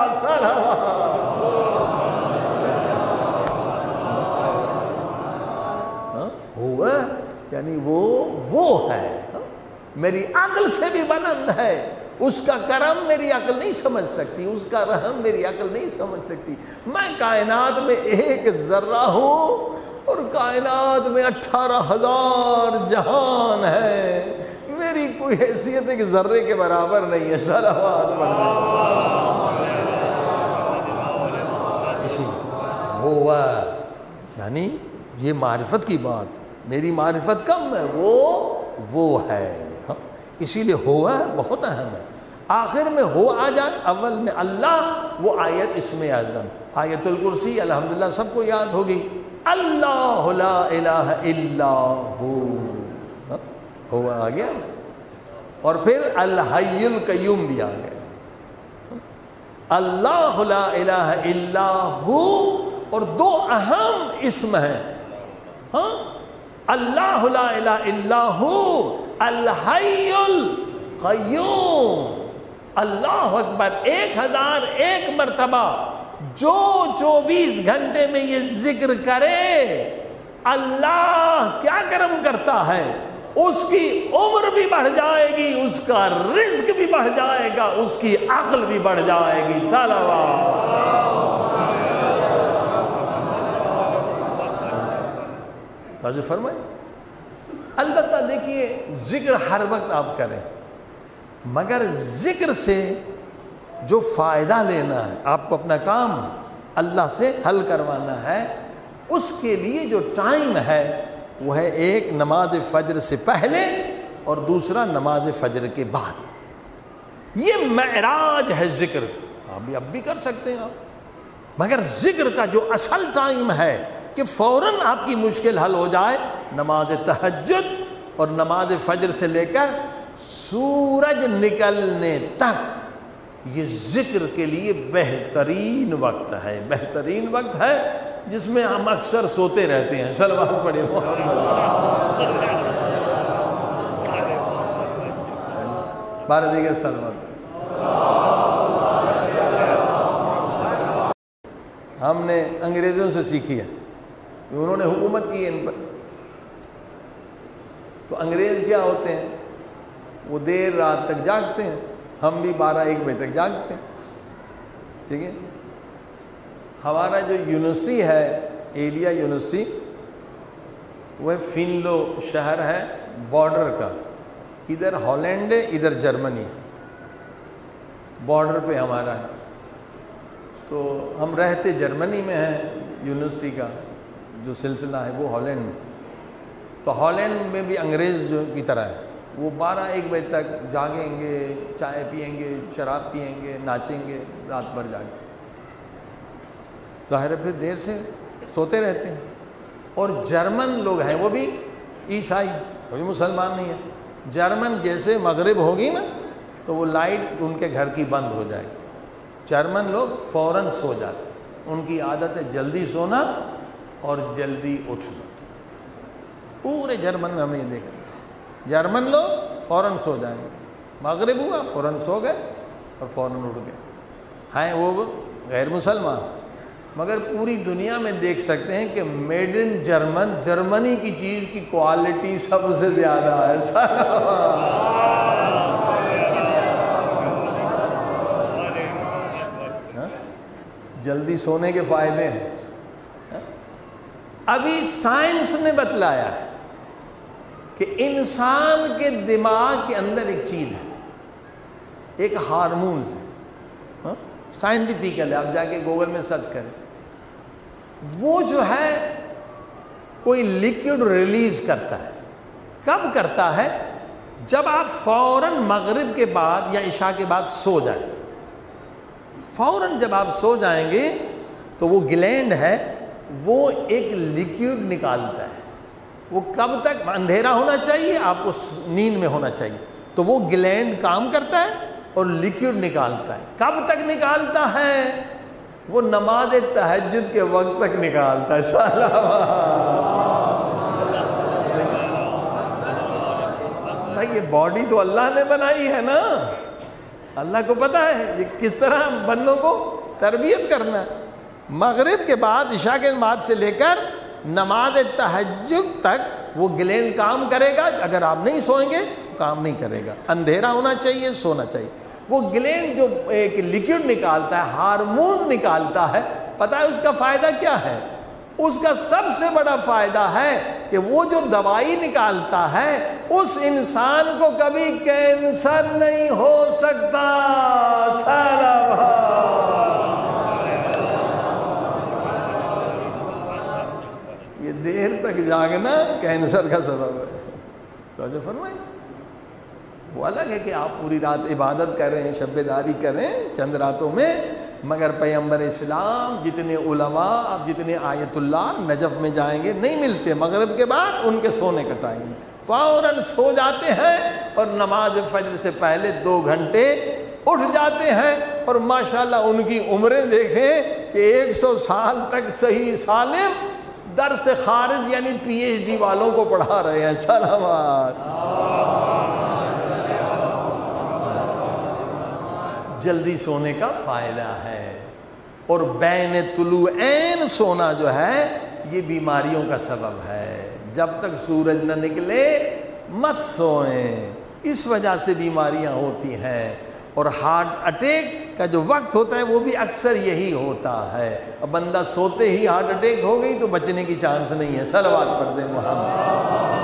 ہوا یعنی وہ ہے، میری عقل سے بھی بلند ہے، اس کا کرم میری عقل نہیں سمجھ سکتی، اس کا رحم میری عقل نہیں سمجھ سکتی۔ میں کائنات میں ایک ذرہ ہوں اور کائنات میں 18,000 جہان ہے، میری کوئی حیثیت ہے کہ ذرے کے برابر نہیں ہے۔ صلوات پڑھنا اسی ہوا یعنی یہ معرفت کی بات، میری معرفت کم ہے، وہ ہے، اسی لیے ہوا بہت اہم ہے۔ آخر میں ہو آ جائے، اول میں اللہ، وہ آیت اسم اعظم۔ آیت الکرسی الحمدللہ سب کو یاد ہوگی، اللہ لا الہ الا ہوا آ گیا، اور پھر الحی القیوم بھی آ گیا۔ اللہ لا الہ الا ہو، اور دو اہم اسم ہیں، ہاں، اللہ لا الہ الا ہو الحی القیوم، اللہ اکبر، 1001 مرتبہ جو 24 گھنٹے میں یہ ذکر کرے، اللہ کیا کرم کرتا ہے، اس کی عمر بھی بڑھ جائے گی، اس کا رزق بھی بڑھ جائے گا، اس کی عقل بھی بڑھ جائے گی۔ توجہ فرمائیں۔ البتہ دیکھیے ذکر ہر وقت آپ کریں، مگر ذکر سے جو فائدہ لینا ہے، آپ کو اپنا کام اللہ سے حل کروانا ہے، اس کے لیے جو ٹائم ہے وہ ہے ایک نماز فجر سے پہلے اور دوسرا نماز فجر کے بعد۔ یہ معراج ہے ذکر، آپ اب بھی کر سکتے ہیں آپ، مگر ذکر کا جو اصل ٹائم ہے کہ فوراً آپ کی مشکل حل ہو جائے، نماز تہجد اور نماز فجر سے لے کر سورج نکلنے تک یہ ذکر کے لیے بہترین وقت ہے، بہترین وقت ہے جس میں ہم اکثر سوتے رہتے ہیں۔ صلوات پڑھیں بارہ دیگر صلوات۔ ہم نے انگریزوں سے سیکھی ہے، انہوں نے حکومت کی ان پر، تو انگریز کیا ہوتے ہیں، وہ دیر رات تک جاگتے ہیں، ہم بھی 12-1 بجے تک جاگتے ہیں، ٹھیک ہے۔ ہمارا جو یونیورسٹی ہے، ایلیا یونیورسٹی، وہ فینلو شہر ہے بارڈر کا، ادھر ہالینڈ ہے ادھر جرمنی، بارڈر پہ ہمارا ہے، تو ہم رہتے جرمنی میں ہیں، یونیورسٹی کا جو سلسلہ ہے وہ ہالینڈ میں، تو ہالینڈ میں بھی انگریز جو کی طرح ہے، وہ 12-1 بجے تک جاگیں گے، چائے پیئیں گے، شراب پیئیں گے، ناچیں گے، رات بھر جاگیں، ظاہر ہے پھر دیر سے سوتے رہتے ہیں۔ اور جرمن لوگ ہیں، وہ بھی عیسائی، وہ بھی مسلمان نہیں ہیں، جرمن جیسے مغرب ہوگی نا تو وہ لائٹ ان کے گھر کی بند ہو جائے گی، جرمن لوگ فوراً سو جاتے ہیں، ان کی عادت ہے جلدی سونا اور جلدی اٹھنا، پورے جرمن میں ہم نے یہ دیکھا، جرمن لوگ فوراً سو جائیں گے، مغرب ہوا فوراً سو گئے اور فوراً اٹھ گئے، ہیں وہ غیر مسلمان، مگر پوری دنیا میں دیکھ سکتے ہیں کہ میڈ ان جرمن، جرمنی کی چیز کی کوالٹی سب سے زیادہ ہے۔ جلدی سونے کے فائدے ہیں۔ ابھی سائنس نے بتلایا ہے کہ انسان کے دماغ کے اندر ایک چیز ہے، ایک ہارمونز ہے، سائنٹیفیکل ہے، آپ جا کے گوگل میں سرچ کریں، وہ جو ہے کوئی لیکوڈ ریلیز کرتا ہے۔ کب کرتا ہے؟ جب آپ فوراً مغرب کے بعد یا عشاء کے بعد سو جائیں، فوراً جب آپ سو جائیں گے تو وہ گلینڈ ہے، وہ ایک لیکوڈ نکالتا ہے، وہ کب تک اندھیرا ہونا چاہیے، آپ کو نیند میں ہونا چاہیے، تو وہ گلینڈ کام کرتا ہے اور لیکوڈ نکالتا ہے۔ کب تک نکالتا ہے؟ وہ نماز تہجد کے وقت تک نکالتا ہے۔ بھائی یہ باڈی تو اللہ نے بنائی ہے نا، اللہ کو پتا ہے یہ کس طرح بندوں کو تربیت کرنا ہے۔ مغرب کے بعد عشاء کے بعد سے لے کر نماز تہجد تک وہ گلینڈ کام کرے گا، اگر آپ نہیں سوئیں گے کام نہیں کرے گا، اندھیرا ہونا چاہیے، سونا چاہیے۔ وہ گلینڈ جو ایک لیکوڈ نکالتا ہے، ہارمون نکالتا ہے، پتہ ہے اس کا فائدہ کیا ہے؟ اس کا سب سے بڑا فائدہ ہے کہ وہ جو دوائی نکالتا ہے اس انسان کو کبھی کینسر نہیں ہو سکتا۔ یہ دیر تک جاگنا کینسر کا سبب ہے۔ توجہ فرمائیں، وہ الگ ہے کہ آپ پوری رات عبادت کریں، شب داری کریں چند راتوں میں، مگر پیغمبر اسلام جتنے علماء، اب جتنے آیت اللہ نجف میں جائیں گے نہیں ملتے، مغرب کے بعد ان کے سونے کا ٹائم، فوراً سو جاتے ہیں اور نماز فجر سے پہلے 2 گھنٹے اٹھ جاتے ہیں اور ماشاءاللہ ان کی عمریں دیکھیں کہ 100 سال تک صحیح سالم درس خارج یعنی پی ایچ ڈی والوں کو پڑھا رہے ہیں. سلامات. جلدی سونے کا فائدہ ہے. اور بین طلوعین سونا جو ہے یہ بیماریوں کا سبب ہے. جب تک سورج نہ نکلے مت سوئیں, اس وجہ سے بیماریاں ہوتی ہیں. اور ہارٹ اٹیک کا جو وقت ہوتا ہے وہ بھی اکثر یہی ہوتا ہے. اب بندہ سوتے ہی ہارٹ اٹیک ہو گئی تو بچنے کی چانس نہیں ہے. صلوات پڑھ دیں محمد.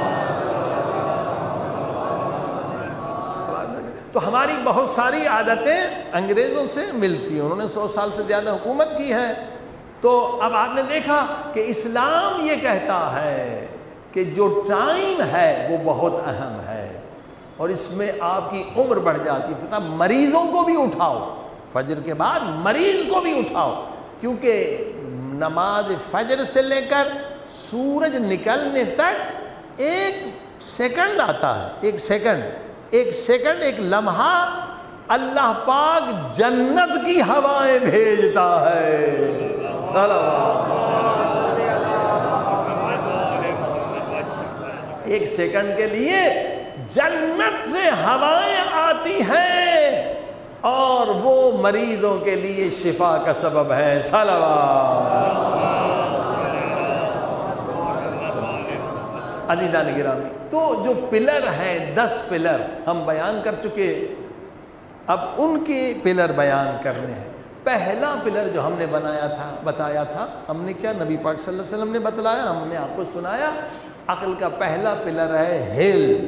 تو ہماری بہت ساری عادتیں انگریزوں سے ملتی ہیں, انہوں نے 100 سال سے زیادہ حکومت کی ہے. تو اب آپ نے دیکھا کہ اسلام یہ کہتا ہے کہ جو ٹائم ہے وہ بہت اہم ہے اور اس میں آپ کی عمر بڑھ جاتی ہے. مریضوں کو بھی اٹھاؤ, فجر کے بعد مریض کو بھی اٹھاؤ, کیونکہ نماز فجر سے لے کر سورج نکلنے تک 1 سیکنڈ آتا ہے. 1 سیکنڈ, 1 سیکنڈ, 1 لمحہ اللہ پاک جنت کی ہوائیں بھیجتا ہے. صلوات. 1 سیکنڈ کے لیے جنت سے ہوائیں آتی ہیں اور وہ مریضوں کے لیے شفا کا سبب ہے. صلوات. عزیزان گرامی, تو جو پلر ہیں 10 پلر ہم بیان کر چکے, اب ان کے پلر بیان کرنے ہیں. پہلا پلر جو ہم نے بتایا تھا ہم نے کیا, نبی پاک صلی اللہ علیہ وسلم نے بتلایا, ہم نے آپ کو سنایا. عقل کا پہلا پلر ہے حلم.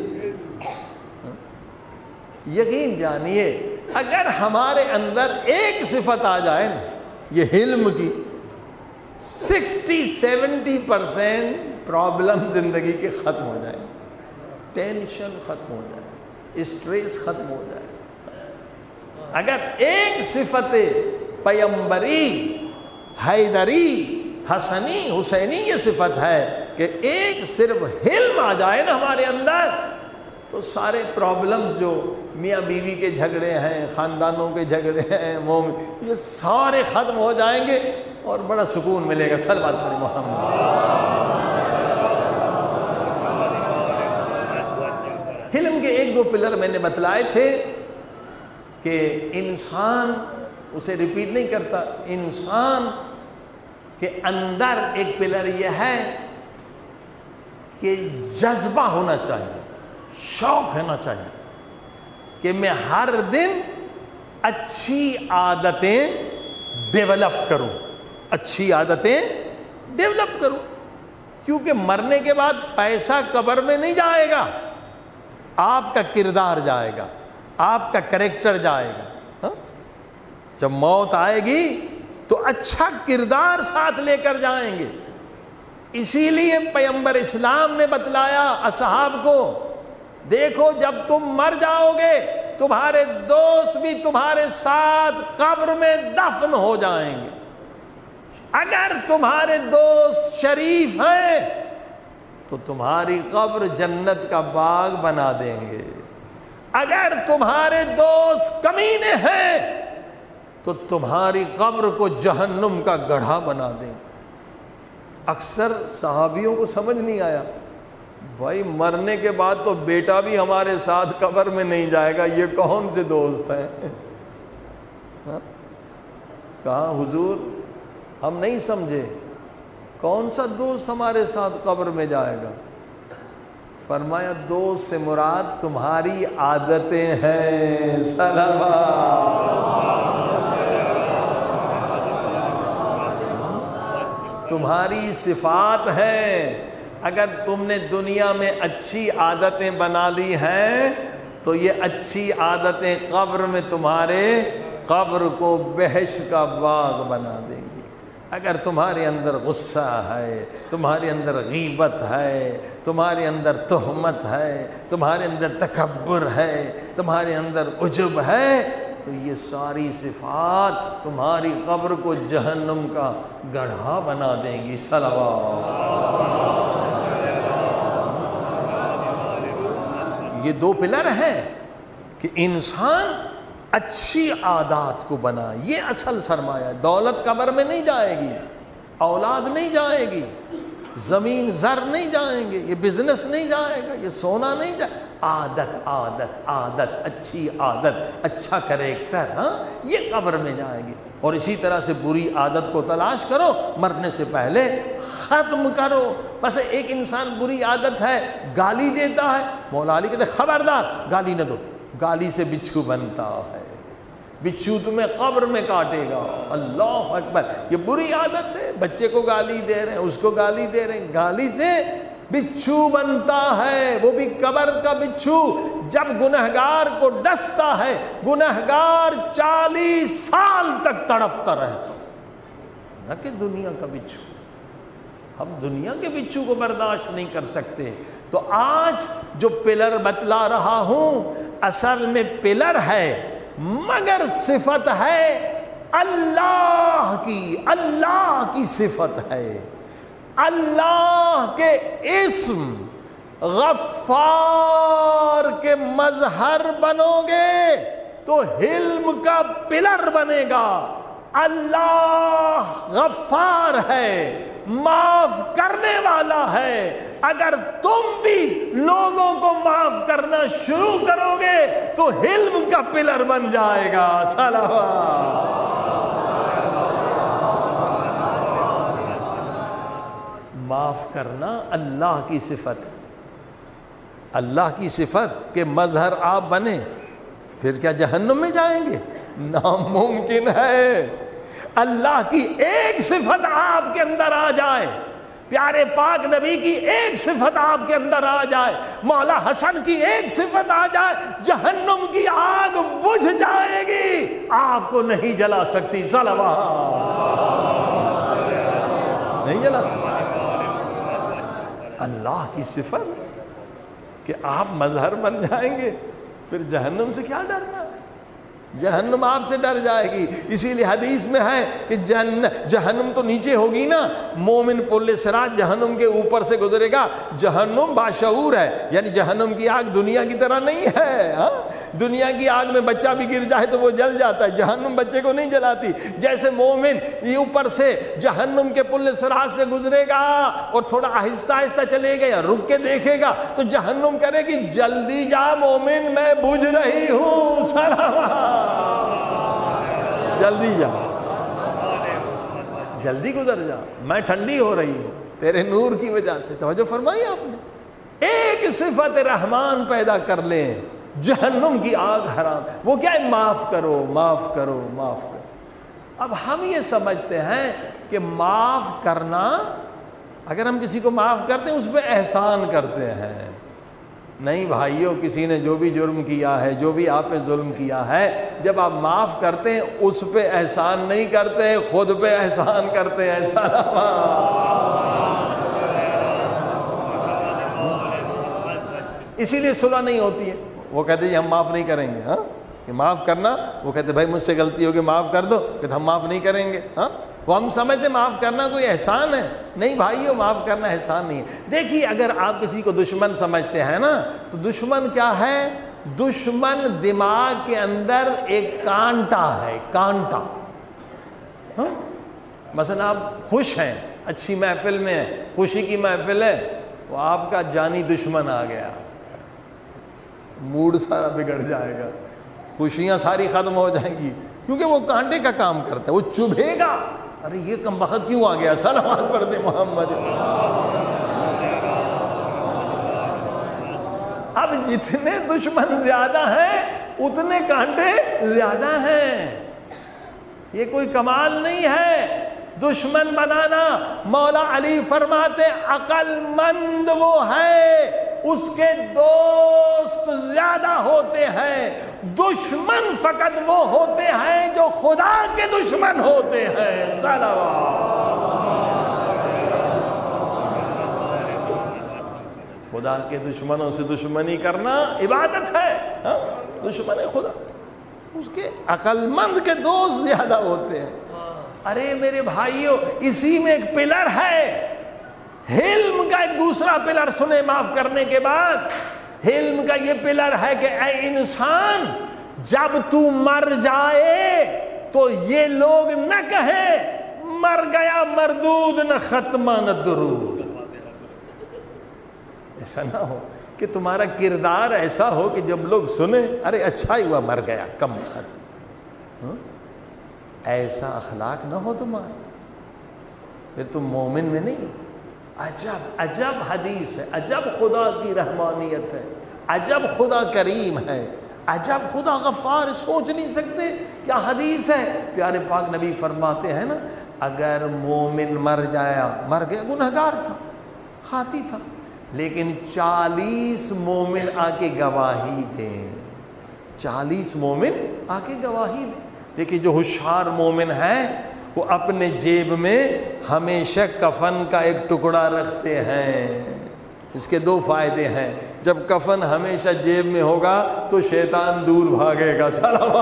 یقین جانیے اگر ہمارے اندر ایک صفت آ جائے نا یہ حلم کی, 60-70% پرابلم زندگی کے ختم ہو جائیں. ٹینشن ختم ہو جائے, اسٹریس ختم ہو جائے. اگر ایک صفت پیمبری, حیدری, حسنی, حسینی یہ صفت ہے کہ ایک صرف حلم آ جائے نا ہمارے اندر تو سارے پرابلمز جو میاں بیوی کے جھگڑے ہیں, خاندانوں کے جھگڑے ہیں, یہ سارے ختم ہو جائیں گے اور بڑا سکون ملے گا. صلوات پڑھیں محمد. حلم کے 1-2 پلر میں نے بتلائے تھے کہ انسان, اسے ریپیٹ نہیں کرتا, انسان کے اندر ایک پلر یہ ہے کہ جذبہ ہونا چاہیے, شوق ہونا چاہیے کہ میں ہر دن اچھی عادتیں ڈیولپ کروں, اچھی عادتیں ڈیولپ کروں. کیونکہ مرنے کے بعد پیسہ قبر میں نہیں جائے گا, آپ کا کردار جائے گا, آپ کا کریکٹر جائے گا. جب موت آئے گی تو اچھا کردار ساتھ لے کر جائیں گے. اسی لیے پیغمبر اسلام نے بتلایا اصحاب کو, دیکھو جب تم مر جاؤ گے تمہارے دوست بھی تمہارے ساتھ قبر میں دفن ہو جائیں گے. اگر تمہارے دوست شریف ہیں تو تمہاری قبر جنت کا باغ بنا دیں گے. اگر تمہارے دوست کمینے ہیں تو تمہاری قبر کو جہنم کا گڑھا بنا دیں گے. اکثر صحابیوں کو سمجھ نہیں آیا, بھائی مرنے کے بعد تو بیٹا بھی ہمارے ساتھ قبر میں نہیں جائے گا, یہ کون سے دوست ہیں؟ کہا حضور ہم نہیں سمجھے, کون سا دوست ہمارے ساتھ قبر میں جائے گا؟ فرمایا دوست سے مراد تمہاری عادتیں ہیں. تمہاری صفات ہیں. اگر تم نے دنیا میں اچھی عادتیں بنا لی ہیں تو یہ اچھی عادتیں قبر میں تمہارے قبر کو بہشت کا باغ بنا دیں گی. اگر تمہارے اندر غصہ ہے, تمہارے اندر غیبت ہے, تمہارے اندر تہمت ہے, تمہارے اندر تکبر ہے, تمہارے اندر عجب ہے, تو یہ ساری صفات تمہاری قبر کو جہنم کا گڑھا بنا دیں گی. صلوات. یہ 2 پلر ہیں کہ انسان اچھی عادات کو بنا، یہ اصل سرمایہ۔ دولت قبر میں نہیں جائے گی، اولاد نہیں جائے گی، زمین زر نہیں جائیں گے، یہ بزنس نہیں جائے گا، یہ سونا نہیں جائے، عادت عادت عادت، اچھی عادت، اچھا کریکٹر، ہاں یہ قبر میں جائے گی۔ اور اسی طرح سے بری عادت کو تلاش کرو، مرنے سے پہلے ختم کرو۔ بس ایک انسان بری عادت ہے، گالی دیتا ہے، مولا علی کہتے خبردار گالی نہ دو، گالی سے بچھو بنتا ہے، بچھو تمہیں قبر میں کاٹے گا۔ اللہ اکبر، یہ بری عادت ہے، بچے کو گالی دے رہے ہیں، اس کو گالی دے رہے ہیں، گالی سے بچھو بنتا ہے، وہ بھی قبر کا بچھو۔ جب گنہگار کو ڈستا ہے، گنہگار 40 سال تک تڑپتا رہتا، نہ کہ دنیا کا بچھو۔ ہم دنیا کے بچھو کو برداشت نہیں کر سکتے۔ تو آج جو پلر بتلا رہا ہوں اصل میں پلر ہے، مگر صفت ہے اللہ کی، اللہ کی صفت ہے۔ اللہ کے اسم غفار کے مظہر بنو گے تو حلم کا پلر بنے گا۔ اللہ غفار ہے، معاف کرنے والا ہے۔ اگر تم بھی لوگوں کو معاف کرنا شروع کرو گے تو حلم کا پلر بن جائے گا۔ صلوات۔ معاف کرنا اللہ کی صفت ہے، اللہ کی صفت کے مظہر آپ بنے، پھر کیا جہنم میں جائیں گے؟ ناممکن ہے۔ اللہ کی ایک صفت آپ کے اندر آ جائے، پیارے پاک نبی کی ایک صفت آپ کے اندر آ جائے، مولا حسن کی ایک صفت آ جائے، جہنم کی آگ بجھ جائے گی، آپ کو نہیں جلا سکتی۔ صلوات، نہیں جلا سکتی۔ اللہ کی صفت کہ آپ مظہر بن جائیں گے، پھر جہنم سے کیا ڈرنا ہے؟ جہنم آپ سے ڈر جائے گی۔ اسی لیے حدیث میں ہے کہ جہنم تو نیچے ہوگی نا، مومن پل صراط جہنم کے اوپر سے گزرے گا۔ جہنم باشعور ہے، یعنی جہنم کی آگ دنیا کی طرح نہیں ہے۔ ہاں، دنیا کی آگ میں بچہ بھی گر جائے تو وہ جل جاتا ہے، جہنم بچے کو نہیں جلاتی۔ جیسے مومن یہ اوپر سے جہنم کے پل صراط سے گزرے گا اور تھوڑا آہستہ آہستہ چلے گا یا رک کے دیکھے گا تو جہنم کرے گی جلدی جا مومن، میں بجھ رہی ہوں۔ سلام، جلدی جا، جلدی گزر جا، میں ٹھنڈی ہو رہی ہوں تیرے نور کی وجہ سے۔ توجہ فرمائی آپ نے، ایک صفت رحمان پیدا کر لیں، جہنم کی آگ حرام۔ وہ کیا ہے؟ معاف کرو، معاف کرو، معاف کرو۔ اب ہم یہ سمجھتے ہیں کہ معاف کرنا، اگر ہم کسی کو معاف کرتے ہیں اس پہ احسان کرتے ہیں۔ نہیں بھائیوں، کسی نے جو بھی جرم کیا ہے، جو بھی آپ پہ ظلم کیا ہے، جب آپ معاف کرتے ہیں اس پہ احسان نہیں کرتے، خود پہ احسان کرتے ہیں۔ اسی لیے صلح نہیں ہوتی ہے۔ وہ کہتے ہیں ہم معاف نہیں کریں گے، ہاں یہ معاف کرنا، وہ کہتے بھائی مجھ سے غلطی ہوگی معاف کر دو، کہتے ہم معاف نہیں کریں گے۔ ہاں، وہ ہم سمجھتے معاف کرنا کوئی احسان ہے۔ نہیں بھائیو، معاف کرنا احسان نہیں ہے۔ دیکھیے، اگر آپ کسی کو دشمن سمجھتے ہیں نا، تو دشمن کیا ہے؟ دشمن دماغ کے اندر ایک کانٹا ہے، کانٹا۔ ہاں، مثلا آپ خوش ہیں، اچھی محفل میں ہیں، خوشی کی محفل ہے، وہ آپ کا جانی دشمن آ گیا، موڈ سارا بگڑ جائے گا، خوشیاں ساری ختم ہو جائیں گی، کیونکہ وہ کانٹے کا کام کرتا ہے، وہ چبھے گا۔ ارے یہ کم بخت کیوں آ گیا؟ صلوات پڑھ دے محمد۔ اب جتنے دشمن زیادہ ہیں اتنے کانٹے زیادہ ہیں۔ یہ کوئی کمال نہیں ہے دشمن بنانا۔ مولا علی فرماتے عقل مند وہ ہے اس کے دوست زیادہ ہوتے ہیں، دشمن فقط وہ ہوتے ہیں جو خدا کے دشمن ہوتے ہیں۔ صلوات۔ خدا کے دشمنوں سے دشمنی کرنا عبادت ہے، ہاں؟ دشمن خدا، اس کے عقل مند کے دوست زیادہ ہوتے ہیں۔ ارے میرے بھائیوں، اسی میں ایک پلر ہے، حلم کا ایک دوسرا پلر سنے معاف کرنے کے بعد۔ حلم کا یہ پلر ہے کہ اے انسان، جب تو مر جائے تو یہ لوگ نہ کہیں مر گیا مردود، نہ ختمہ نہ درود. ایسا نہ ہو کہ تمہارا کردار ایسا ہو کہ جب لوگ سنیں ارے اچھا ہی ہوا مر گیا کم ختم. ایسا اخلاق نہ ہو تمہارا، پھر تم مومن میں نہیں. عجب عجب حدیث ہے، عجب خدا کی رحمانیت ہے، عجب خدا کریم ہے، عجب خدا غفار. سوچ نہیں سکتے کیا حدیث ہے. پیارے پاک نبی فرماتے ہیں نا، اگر مومن مر گیا گنہگار تھا، خاطی تھا، لیکن 40 مومن آ کے گواہی دیں. 40 مومن آ کے گواہی دیں. دیکھیے جو ہوشیار مومن ہیں وہ اپنے جیب میں ہمیشہ کفن کا ایک ٹکڑا رکھتے ہیں. اس کے 2 فائدے ہیں. جب کفن ہمیشہ جیب میں ہوگا تو شیطان دور بھاگے گا.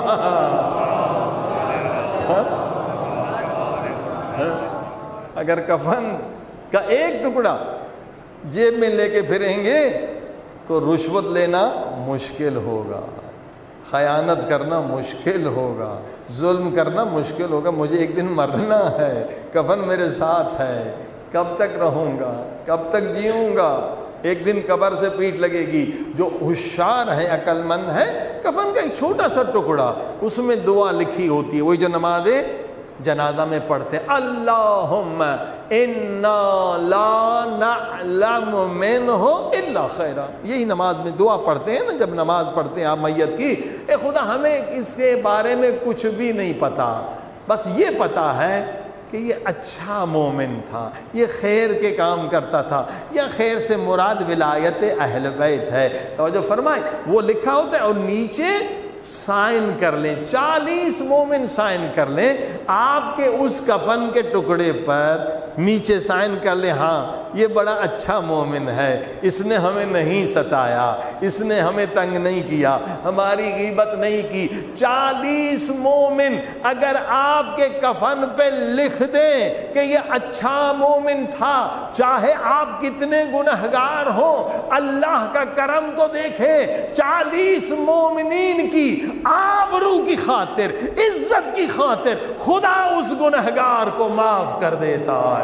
اگر کفن کا ایک ٹکڑا جیب میں لے کے پھریں گے تو رشوت لینا مشکل ہوگا، خیانت کرنا مشکل ہوگا، ظلم کرنا مشکل ہوگا. مجھے ایک دن مرنا ہے، کفن میرے ساتھ ہے، کب تک رہوں گا، کب تک جیوں گا. ایک دن قبر سے پیٹ لگے گی. جو ہوشیار ہے، عقل مند ہے، کفن کا ایک چھوٹا سا ٹکڑا، اس میں دعا لکھی ہوتی ہے، وہی جو نماز جنازہ میں پڑھتے ہیں، اللہم انا لا نعلم منہ الا خیرا. یہی نماز میں دعا پڑھتے ہیں نا، جب نماز پڑھتے ہیں آپ میت کی، اے خدا ہمیں اس کے بارے میں کچھ بھی نہیں پتا، بس یہ پتا ہے کہ یہ اچھا مومن تھا، یہ خیر کے کام کرتا تھا. یا خیر سے مراد ولایت اہل بیت ہے. توجہ فرمائیں، وہ لکھا ہوتا ہے اور نیچے سائن کر لیں. 40 مومن سائن کر لیں آپ کے اس کفن کے ٹکڑے پر، نیچے سائن کر لیں ہاں یہ بڑا اچھا مومن ہے، اس نے ہمیں نہیں ستایا، اس نے ہمیں تنگ نہیں کیا، ہماری غیبت نہیں کی. 40 مومن اگر آپ کے کفن پہ لکھ دیں کہ یہ اچھا مومن تھا، چاہے آپ کتنے گنہگار ہوں، اللہ کا کرم تو دیکھیں. 40 مومنین کی آبرو کی خاطر، عزت کی خاطر خدا اس گنہگار کو معاف کر دیتا ہے.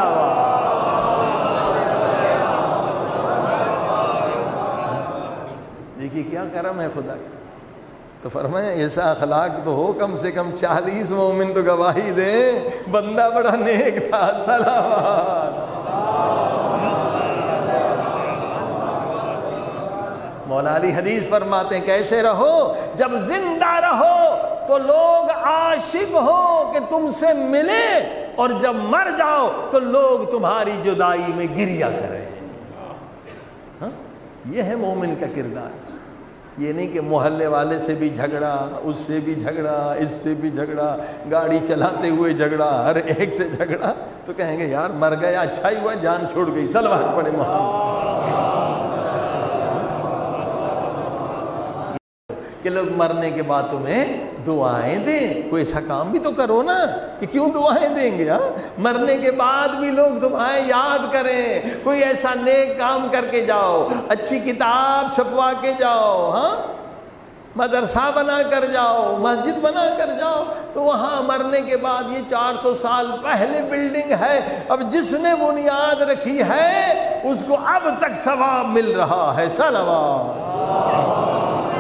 دیکھیے کیا کرم ہے خدا کا. تو فرمایا ایسا اخلاق تو ہو، کم سے کم 40 مومن تو گواہی دیں بندہ بڑا نیک تھا. صلوات. مولا علی حدیث فرماتے ہیں کیسے رہو؟ جب زندہ رہو تو لوگ عاشق ہوں کہ تم سے ملے، اور جب مر جاؤ تو لوگ تمہاری جدائی میں گریہ کریں. یہ ہے مومن کا کردار. یہ نہیں کہ محلے والے سے بھی جھگڑا، اس سے بھی جھگڑا، اس سے بھی جھگڑا، گاڑی چلاتے ہوئے جھگڑا، ہر ایک سے جھگڑا، تو کہیں گے یار مر گیا اچھا ہی ہوا جان چھوڑ گئی. صلوات پڑھے محمد. کہ لوگ مرنے کے بعد تمہیں دعائیں دیں. کوئی ایسا کام بھی تو کرو نا کہ کیوں دعائیں دیں گے. مرنے کے بعد بھی لوگ تمہیں یاد کریں. کوئی ایسا نیک کام کر کے جاؤ، اچھی کتاب چھپوا کے جاؤ، ہاں مدرسہ بنا کر جاؤ، مسجد بنا کر جاؤ، تو وہاں مرنے کے بعد یہ 400 سال پہلے بلڈنگ ہے، اب جس نے بنیاد رکھی ہے اس کو اب تک ثواب مل رہا ہے. صلوات.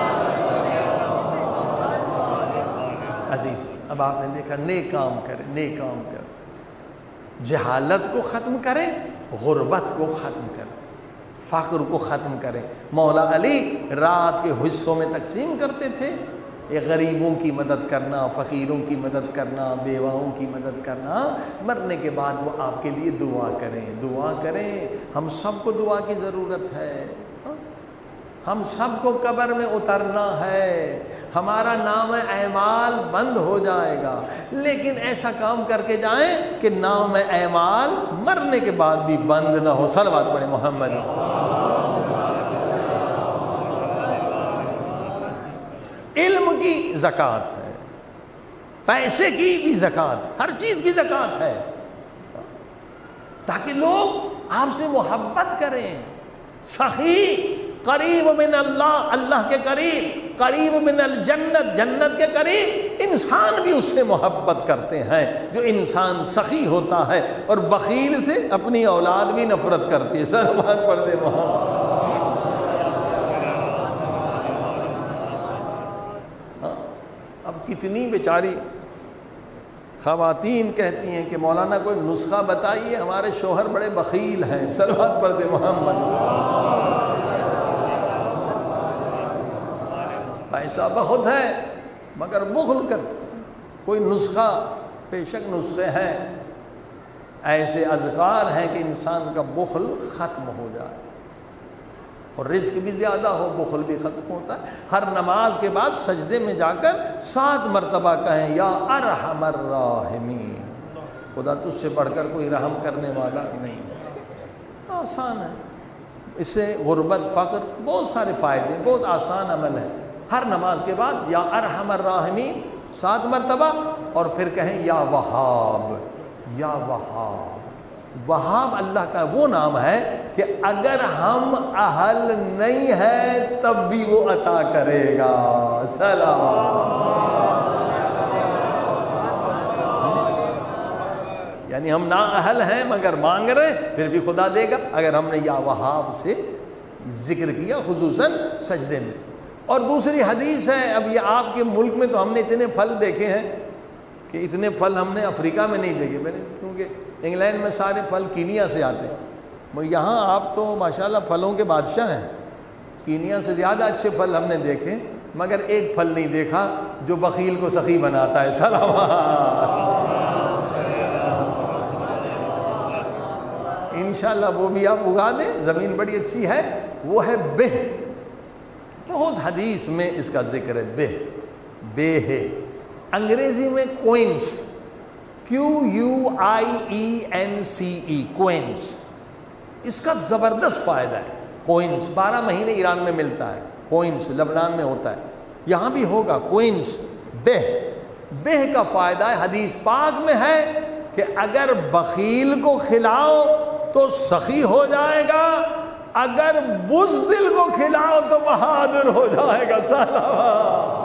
عزیز اب آپ نے دیکھا نیک کام کریں، نیک کام کریں، جہالت کو ختم کریں، غربت کو ختم کریں، فقر کو ختم کریں. مولا علی رات کے حصوں میں تقسیم کرتے تھے. یہ غریبوں کی مدد کرنا، فقیروں کی مدد کرنا، بیواؤں کی مدد کرنا. مرنے کے بعد وہ آپ کے لیے دعا کریں، دعا کریں. ہم سب کو دعا کی ضرورت ہے. ہم سب کو قبر میں اترنا ہے. ہمارا نام اعمال بند ہو جائے گا، لیکن ایسا کام کر کے جائیں کہ نام اعمال مرنے کے بعد بھی بند نہ ہو. صلوات پڑھے محمد. علم کی زکوٰۃ ہے، پیسے کی بھی زکوٰۃ، ہر چیز کی زکوٰۃ ہے، تاکہ لوگ آپ سے محبت کریں. سخی قریب من اللہ، اللہ کے قریب، قریب من الجنت، جنت کے قریب، انسان بھی اس سے محبت کرتے ہیں۔ جو انسان سخی ہوتا ہے اور بخیل سے اپنی اولاد بھی نفرت کرتی ہے۔ صلوات پڑھ دے محمد۔ اب کتنی بیچاری خواتین کہتی ہیں کہ مولانا کوئی نسخہ بتائیے، ہمارے شوہر بڑے بخیل ہیں۔ صلوات پڑھ دے محمد۔ پیسہ بہت ہے مگر بخل کرتے ہیں۔ کوئی نسخہ، بے شک نسخے ہیں، ایسے اذکار ہیں کہ انسان کا بخل ختم ہو جائے اور رزق بھی زیادہ ہو، بخل بھی ختم ہوتا ہے۔ ہر نماز کے بعد سجدے میں جا کر 7 مرتبہ کہیں یا ارحم الراحمین، خدا تجھ سے بڑھ کر کوئی رحم کرنے والا نہیں۔ آسان ہے، اس سے غربت، فقر، بہت سارے فائدے، بہت آسان عمل ہے۔ ہر نماز کے بعد یا ارحم الراحمین 7 مرتبہ، اور پھر کہیں یا وہاب، یا وہاب۔ وہاب اللہ کا وہ نام ہے کہ اگر ہم اہل نہیں ہیں تب بھی وہ عطا کرے گا۔ سلام۔ یعنی ہم نا اہل ہیں مگر مانگ رہے ہیں، پھر بھی خدا دے گا اگر ہم نے یا وہاب سے ذکر کیا، خصوصاً سجدے میں۔ اور دوسری حدیث ہے، اب یہ آپ کے ملک میں تو ہم نے اتنے پھل دیکھے ہیں کہ اتنے پھل ہم نے افریقہ میں نہیں دیکھے، کیونکہ انگلینڈ میں سارے پھل کینیا سے آتے ہیں، مگر یہاں آپ تو ماشاءاللہ پھلوں کے بادشاہ ہیں۔ کینیا سے زیادہ اچھے پھل ہم نے دیکھے، مگر ایک پھل نہیں دیکھا جو بخیل کو سخی بناتا ہے۔ سلامات۔ انشاءاللہ وہ بھی آپ اگا دیں، زمین بڑی اچھی ہے، وہ ہے بہ۔ بہت حدیث میں اس کا ذکر ہے، بہ ہے، انگریزی میں کوئنس، QUIENCE، کوئنس۔ اس کا زبردست فائدہ ہے۔ کوئنس 12 مہینے ایران میں ملتا ہے، کوئنس لبنان میں ہوتا ہے، یہاں بھی ہوگا کوئنس۔ بہ کا فائدہ ہے، حدیث پاک میں ہے کہ اگر بخیل کو کھلاؤ تو سخی ہو جائے گا، اگر بزدل کو کھلاؤ تو بہادر ہو جائے گا۔ سلام۔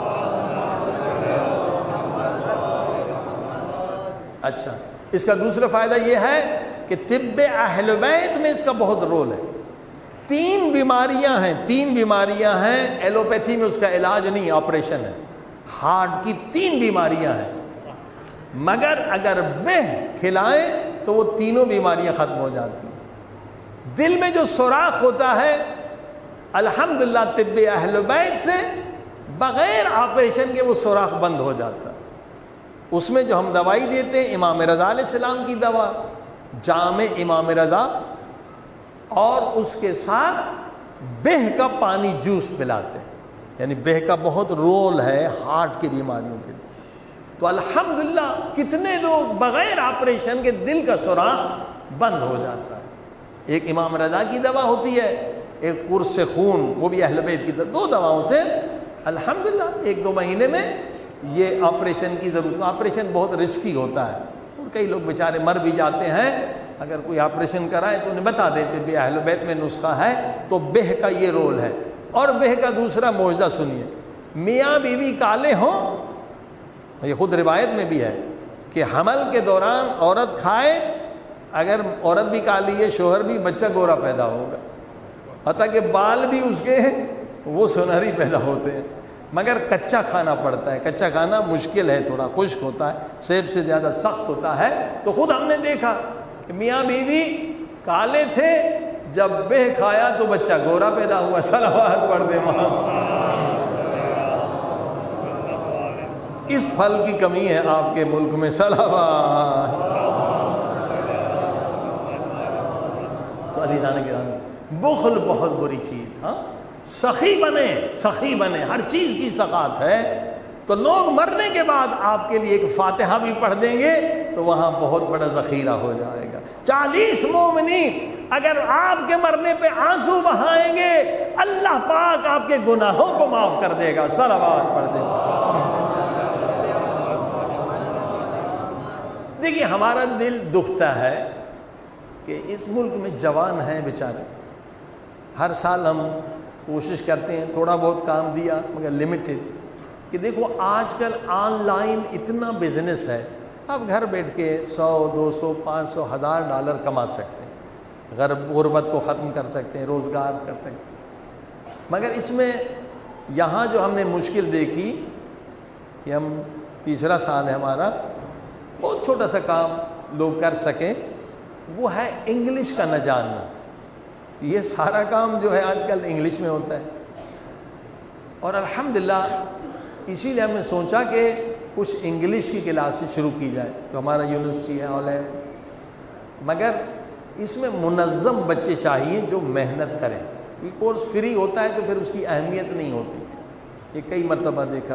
اچھا، اس کا دوسرا فائدہ یہ ہے کہ طب اہل بیت میں اس کا بہت رول ہے۔ 3 بیماریاں ہیں، ایلوپیتھی میں اس کا علاج نہیں، آپریشن ہے۔ ہارٹ کی 3 بیماریاں ہیں، مگر اگر بہ کھلائیں تو وہ تینوں بیماریاں ختم ہو جاتی ہیں۔ دل میں جو سوراخ ہوتا ہے، الحمدللہ طب اہل بیت سے بغیر آپریشن کے وہ سوراخ بند ہو جاتا ہے۔ اس میں جو ہم دوائی دیتے ہیں، امام رضا علیہ السلام کی دوا، جام امام رضا، اور اس کے ساتھ بہ کا پانی جوس پلاتے ہیں، یعنی بہ کا بہت رول ہے ہارٹ کی بیماریوں کے لیے۔ تو الحمدللہ کتنے لوگ بغیر آپریشن کے دل کا سوراخ بند ہو جاتا ہے۔ ایک امام رضا کی دوا ہوتی ہے، ایک قرص خون، وہ بھی اہل بیت کی 2 دواؤں سے الحمدللہ 1-2 مہینے میں یہ آپریشن کی ضرورت۔ آپریشن بہت رسکی ہوتا ہے اور کئی لوگ بیچارے مر بھی جاتے ہیں، اگر کوئی آپریشن کرائے تو انہیں بتا دیتے بھی اہل بیت میں نسخہ ہے۔ تو بہ کا یہ رول ہے۔ اور بہ کا دوسرا معجزہ سنیے، میاں بیوی کالے ہوں، یہ خود روایت میں بھی ہے کہ حمل کے دوران عورت کھائے، اگر عورت بھی کالی ہے، شوہر بھی، بچہ گورا پیدا ہوگا، حتیٰ کہ بال بھی اس کے وہ سنہری پیدا ہوتے ہیں، مگر کچا کھانا پڑتا ہے۔ کچا کھانا مشکل ہے، تھوڑا خشک ہوتا ہے، سیب سے زیادہ سخت ہوتا ہے۔ تو خود ہم نے دیکھا کہ میاں بیوی کالے تھے، جب بہ کھایا تو بچہ گورا پیدا ہوا۔ صلوات پڑھ دے محمد۔ اس پھل کی کمی ہے آپ کے ملک میں۔ صلوات۔ تو عزیزان گرامی، بخل بہت بری چیز۔ ہاں، سخی بنے، ہر چیز کی سخاوت ہے تو لوگ مرنے کے بعد آپ کے لیے ایک فاتحہ بھی پڑھ دیں گے تو وہاں بہت بڑا ذخیرہ ہو جائے گا۔ 40 مومنین اگر آپ کے مرنے پہ آنسو بہائیں گے، اللہ پاک آپ کے گناہوں کو معاف کر دے گا۔ صلوات پڑھ دیں۔ دیکھیے، ہمارا دل دکھتا ہے کہ اس ملک میں جوان ہیں بیچارے، ہر سال ہم کوشش کرتے ہیں، تھوڑا بہت کام دیا مگر لمیٹڈ، کہ دیکھو آج کل آن لائن اتنا بزنس ہے، آپ گھر بیٹھ کے 100 200 500 $1000 کما سکتے ہیں، غربت کو ختم کر سکتے ہیں، روزگار کر سکتے ہیں۔ مگر اس میں یہاں جو ہم نے مشکل دیکھی کہ ہم تیسرا سال ہے ہمارا، بہت چھوٹا سا کام لوگ کر سکیں، وہ ہے انگلش کا نہ جاننا۔ یہ سارا کام جو ہے آج کل انگلش میں ہوتا ہے، اور الحمدللہ اسی لیے ہم نے سوچا کہ کچھ انگلش کی کلاسیں شروع کی جائے، جو ہمارا یونیورسٹی ہے ہالینڈ، مگر اس میں منظم بچے چاہیے جو محنت کریں۔ یہ کورس فری ہوتا ہے تو پھر اس کی اہمیت نہیں ہوتی، یہ کئی مرتبہ دیکھا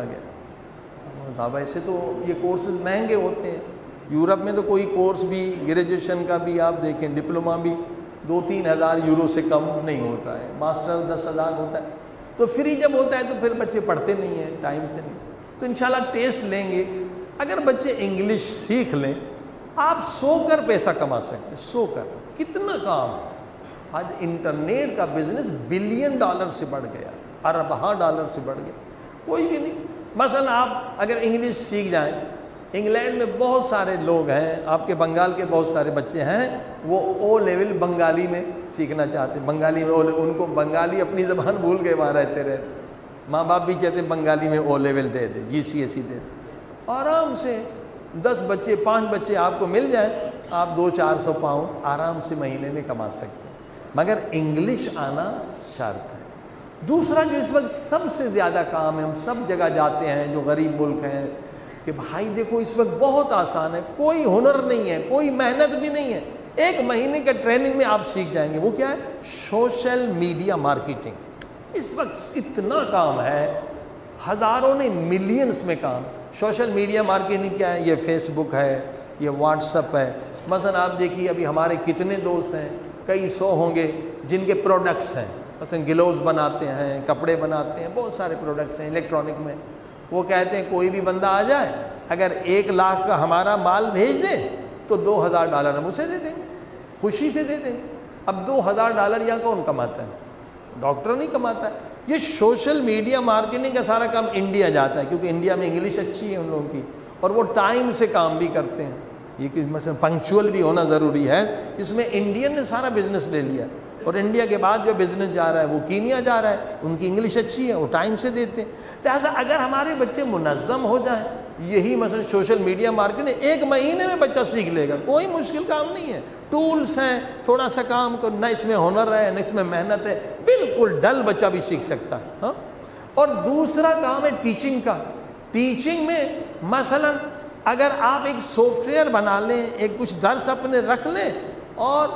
گیا۔ صاحب ایسے تو یہ کورسز مہنگے ہوتے ہیں، یورپ میں تو کوئی کورس بھی گریجویشن کا بھی آپ دیکھیں، ڈپلوما بھی 2-3 ہزار یورو سے کم نہیں ہوتا ہے، ماسٹر 10,000 ہوتا ہے، تو فری جب ہوتا ہے تو پھر بچے پڑھتے نہیں ہیں ٹائم سے نہیں۔ تو انشاءاللہ ٹیسٹ لیں گے، اگر بچے انگلش سیکھ لیں، آپ سو کر پیسہ کما سکتے ہیں، سو کر۔ کتنا کام ہے آج انٹرنیٹ کا بزنس $1 بلین سے بڑھ گیا، اربہ ڈالر سے بڑھ گیا، کوئی بھی نہیں۔ مثلا آپ اگر انگلش سیکھ جائیں، انگلینڈ میں بہت سارے لوگ ہیں، آپ کے بنگال کے بہت سارے بچے ہیں، وہ او لیول بنگالی میں سیکھنا چاہتے ہیں، بنگالی میں ان کو بنگالی اپنی زبان بھول گئے وہاں رہتے رہتے، ماں باپ بھی چاہتے ہیں بنگالی میں O level they they, GCSE دے دے، آرام سے 10 بچے 5 بچے آپ کو مل جائیں، آپ 200-400 پاؤنڈ آرام سے مہینے میں کما سکتے ہیں، مگر انگلش آنا شرط ہے۔ دوسرا جو اس وقت سب سے زیادہ کام ہے، ہم سب جگہ جاتے ہیں جو غریب ملک ہیں، کہ بھائی دیکھو اس وقت بہت آسان ہے، کوئی ہنر نہیں ہے، کوئی محنت بھی نہیں ہے، 1 مہینے کے ٹریننگ میں آپ سیکھ جائیں گے۔ وہ کیا ہے؟ Social media marketing. اس وقت اتنا کام ہے، ہزاروں نے ملینز میں کام۔ سوشل میڈیا مارکیٹنگ کیا ہے؟ یہ فیس بک ہے، یہ واٹس ایپ ہے۔ مثلا آپ دیکھیے ابھی ہمارے کتنے دوست ہیں، کئی 100 ہوں گے جن کے پروڈکٹس ہیں، مثلا گلوز بناتے ہیں، کپڑے بناتے ہیں، بہت سارے پروڈکٹس ہیں الیکٹرانک میں۔ وہ کہتے ہیں کوئی بھی بندہ آ جائے، اگر 1 لاکھ کا ہمارا مال بھیج دے تو $2000 ہم اسے دے دیں گے، خوشی سے دے دیں گے۔ اب $2000 یہاں کون کماتا ہے؟ ڈاکٹر نہیں کماتا ہے۔ یہ سوشل میڈیا مارکیٹنگ کا سارا کام انڈیا جاتا ہے، کیونکہ انڈیا میں انگلش اچھی ہے ان لوگوں کی، اور وہ ٹائم سے کام بھی کرتے ہیں۔ یہ کہ مثلا پنکچوئل بھی ہونا ضروری ہے۔ اس میں انڈین نے سارا بزنس لے لیا، اور انڈیا کے بعد جو بزنس جا رہا ہے وہ کینیا جا رہا ہے، ان کی انگلش اچھی ہے، وہ ٹائم سے دیتے ہیں۔ لہٰذا اگر ہمارے بچے منظم ہو جائیں، یہی مثلا سوشل میڈیا مارکیٹنگ 1 مہینے میں بچہ سیکھ لے گا، کوئی مشکل کام نہیں ہے، ٹولز ہیں، تھوڑا سا کام کو، نہ اس میں ہنر ہے نہ اس میں محنت ہے، بالکل ڈل بچہ بھی سیکھ سکتا ہے۔ ہاں، اور دوسرا کام ہے ٹیچنگ کا۔ ٹیچنگ میں مثلا اگر آپ ایک سافٹ ویئر بنا لیں، ایک کچھ درس اپنے رکھ لیں، اور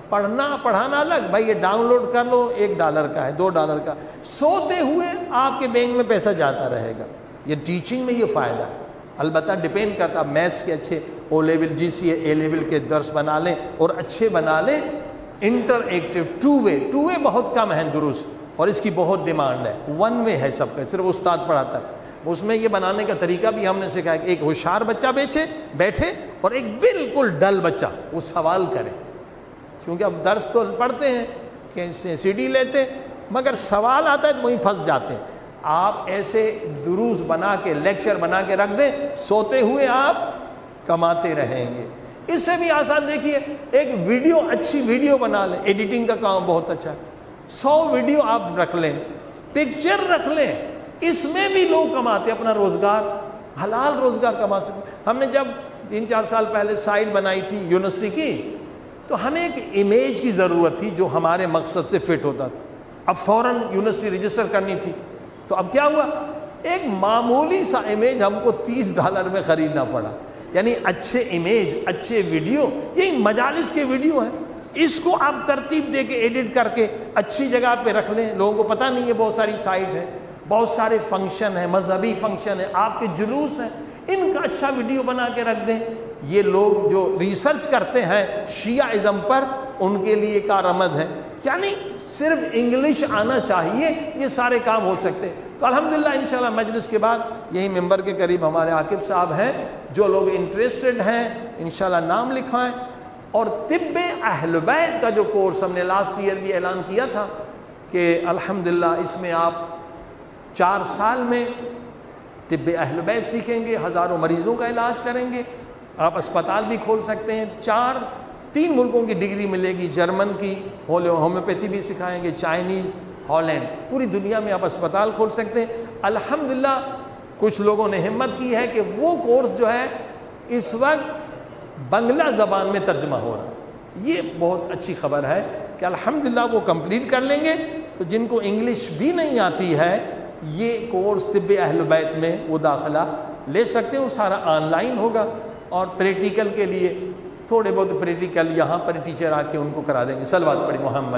پڑھانا الگ، بھائی یہ ڈاؤن لوڈ کر لو، $1 کا ہے، $2 کا، سوتے ہوئے آپ کے بینک میں پیسہ جاتا رہے گا۔ یہ ٹیچنگ میں یہ فائدہ ہے۔ البتہ ڈیپینڈ کرتا ہے، میتھس کے اچھے O level GCA A level کے درس بنا لیں، اور اچھے بنا لیں، انٹر ایکٹیو ٹو وے بہت کم ہے دروس، اور اس کی بہت ڈیمانڈ ہے۔ 1 وے ہے سب کا، صرف استاد پڑھاتا ہے۔ اس میں یہ بنانے کا طریقہ بھی ہم نے سکھایا کہ ایک ہوشیار بچہ بیٹھے اور ایک بالکل ڈل بچہ وہ سوال کرے، کیونکہ اب درس تو پڑھتے ہیں کہ CD لیتے، مگر سوال آتا ہے تو وہیں پھنس جاتے ہیں۔ آپ ایسے دروس بنا کے، لیکچر بنا کے رکھ دیں، سوتے ہوئے آپ کماتے رہیں گے۔ اس سے بھی آسان دیکھیے، ایک ویڈیو، اچھی ویڈیو بنا لیں، ایڈیٹنگ کا کام بہت اچھا ہے، 100 ویڈیو آپ رکھ لیں، پکچر رکھ لیں، اس میں بھی لوگ کماتے، اپنا روزگار، حلال روزگار کما سکتے۔ ہم نے جب 3-4 سال پہلے سائٹ بنائی تھی یونیورسٹی کی، تو ہمیں ایک امیج کی ضرورت تھی جو ہمارے مقصد سے فٹ ہوتا تھا۔ اب فوراً یونیورسٹی رجسٹر کرنی تھی، تو اب کیا ہوا، ایک معمولی سا امیج ہم کو $30 میں خریدنا پڑا۔ یعنی اچھے امیج، اچھے ویڈیو، یہی مجالس کے ویڈیو ہیں، اس کو آپ ترتیب دے کے ایڈٹ کر کے اچھی جگہ پہ رکھ لیں۔ لوگوں کو پتہ نہیں ہے بہت ساری سائٹ ہے، بہت سارے فنکشن ہیں، مذہبی فنکشن ہیں، آپ کے جلوس ہیں، ان کا اچھا ویڈیو بنا کے رکھ دیں۔ یہ لوگ جو ریسرچ کرتے ہیں شیعہ پر، ان کے لیے کارآمد ہے۔ یعنی صرف انگلش آنا چاہیے، یہ سارے کام ہو سکتے ہیں۔ تو الحمدللہ انشاءاللہ مجلس کے بعد یہی ممبر کے قریب ہمارے عاقب صاحب ہیں، جو لوگ انٹرسٹڈ ہیں انشاءاللہ نام لکھائیں۔ اور طب اہل بیت کا جو کورس ہم نے لاسٹ ایئر بھی اعلان کیا تھا کہ الحمدللہ اس میں آپ 4 سال میں طب اہل بیت سیکھیں گے، ہزاروں مریضوں کا علاج کریں گے، آپ اسپتال بھی کھول سکتے ہیں، 3 ملکوں کی ڈگری ملے گی، جرمن کی ہومیوپیتھی بھی سکھائیں گے، چائنیز، ہالینڈ، پوری دنیا میں آپ اسپتال کھول سکتے ہیں۔ الحمدللہ کچھ لوگوں نے ہمت کی ہے کہ وہ کورس جو ہے اس وقت بنگلہ زبان میں ترجمہ ہو رہا ہے، یہ بہت اچھی خبر ہے کہ الحمدللہ وہ کمپلیٹ کر لیں گے۔ تو جن کو انگلش بھی نہیں آتی ہے یہ کورس طب اہل بیت میں وہ داخلہ لے سکتے ہیں، وہ سارا آن لائن ہوگا، اور پریکٹیکل کے لیے تھوڑے بہت پریکٹیکل یہاں پر ٹیچر آ کے ان کو کرا دیں گے۔ صلوات پڑھی محمد۔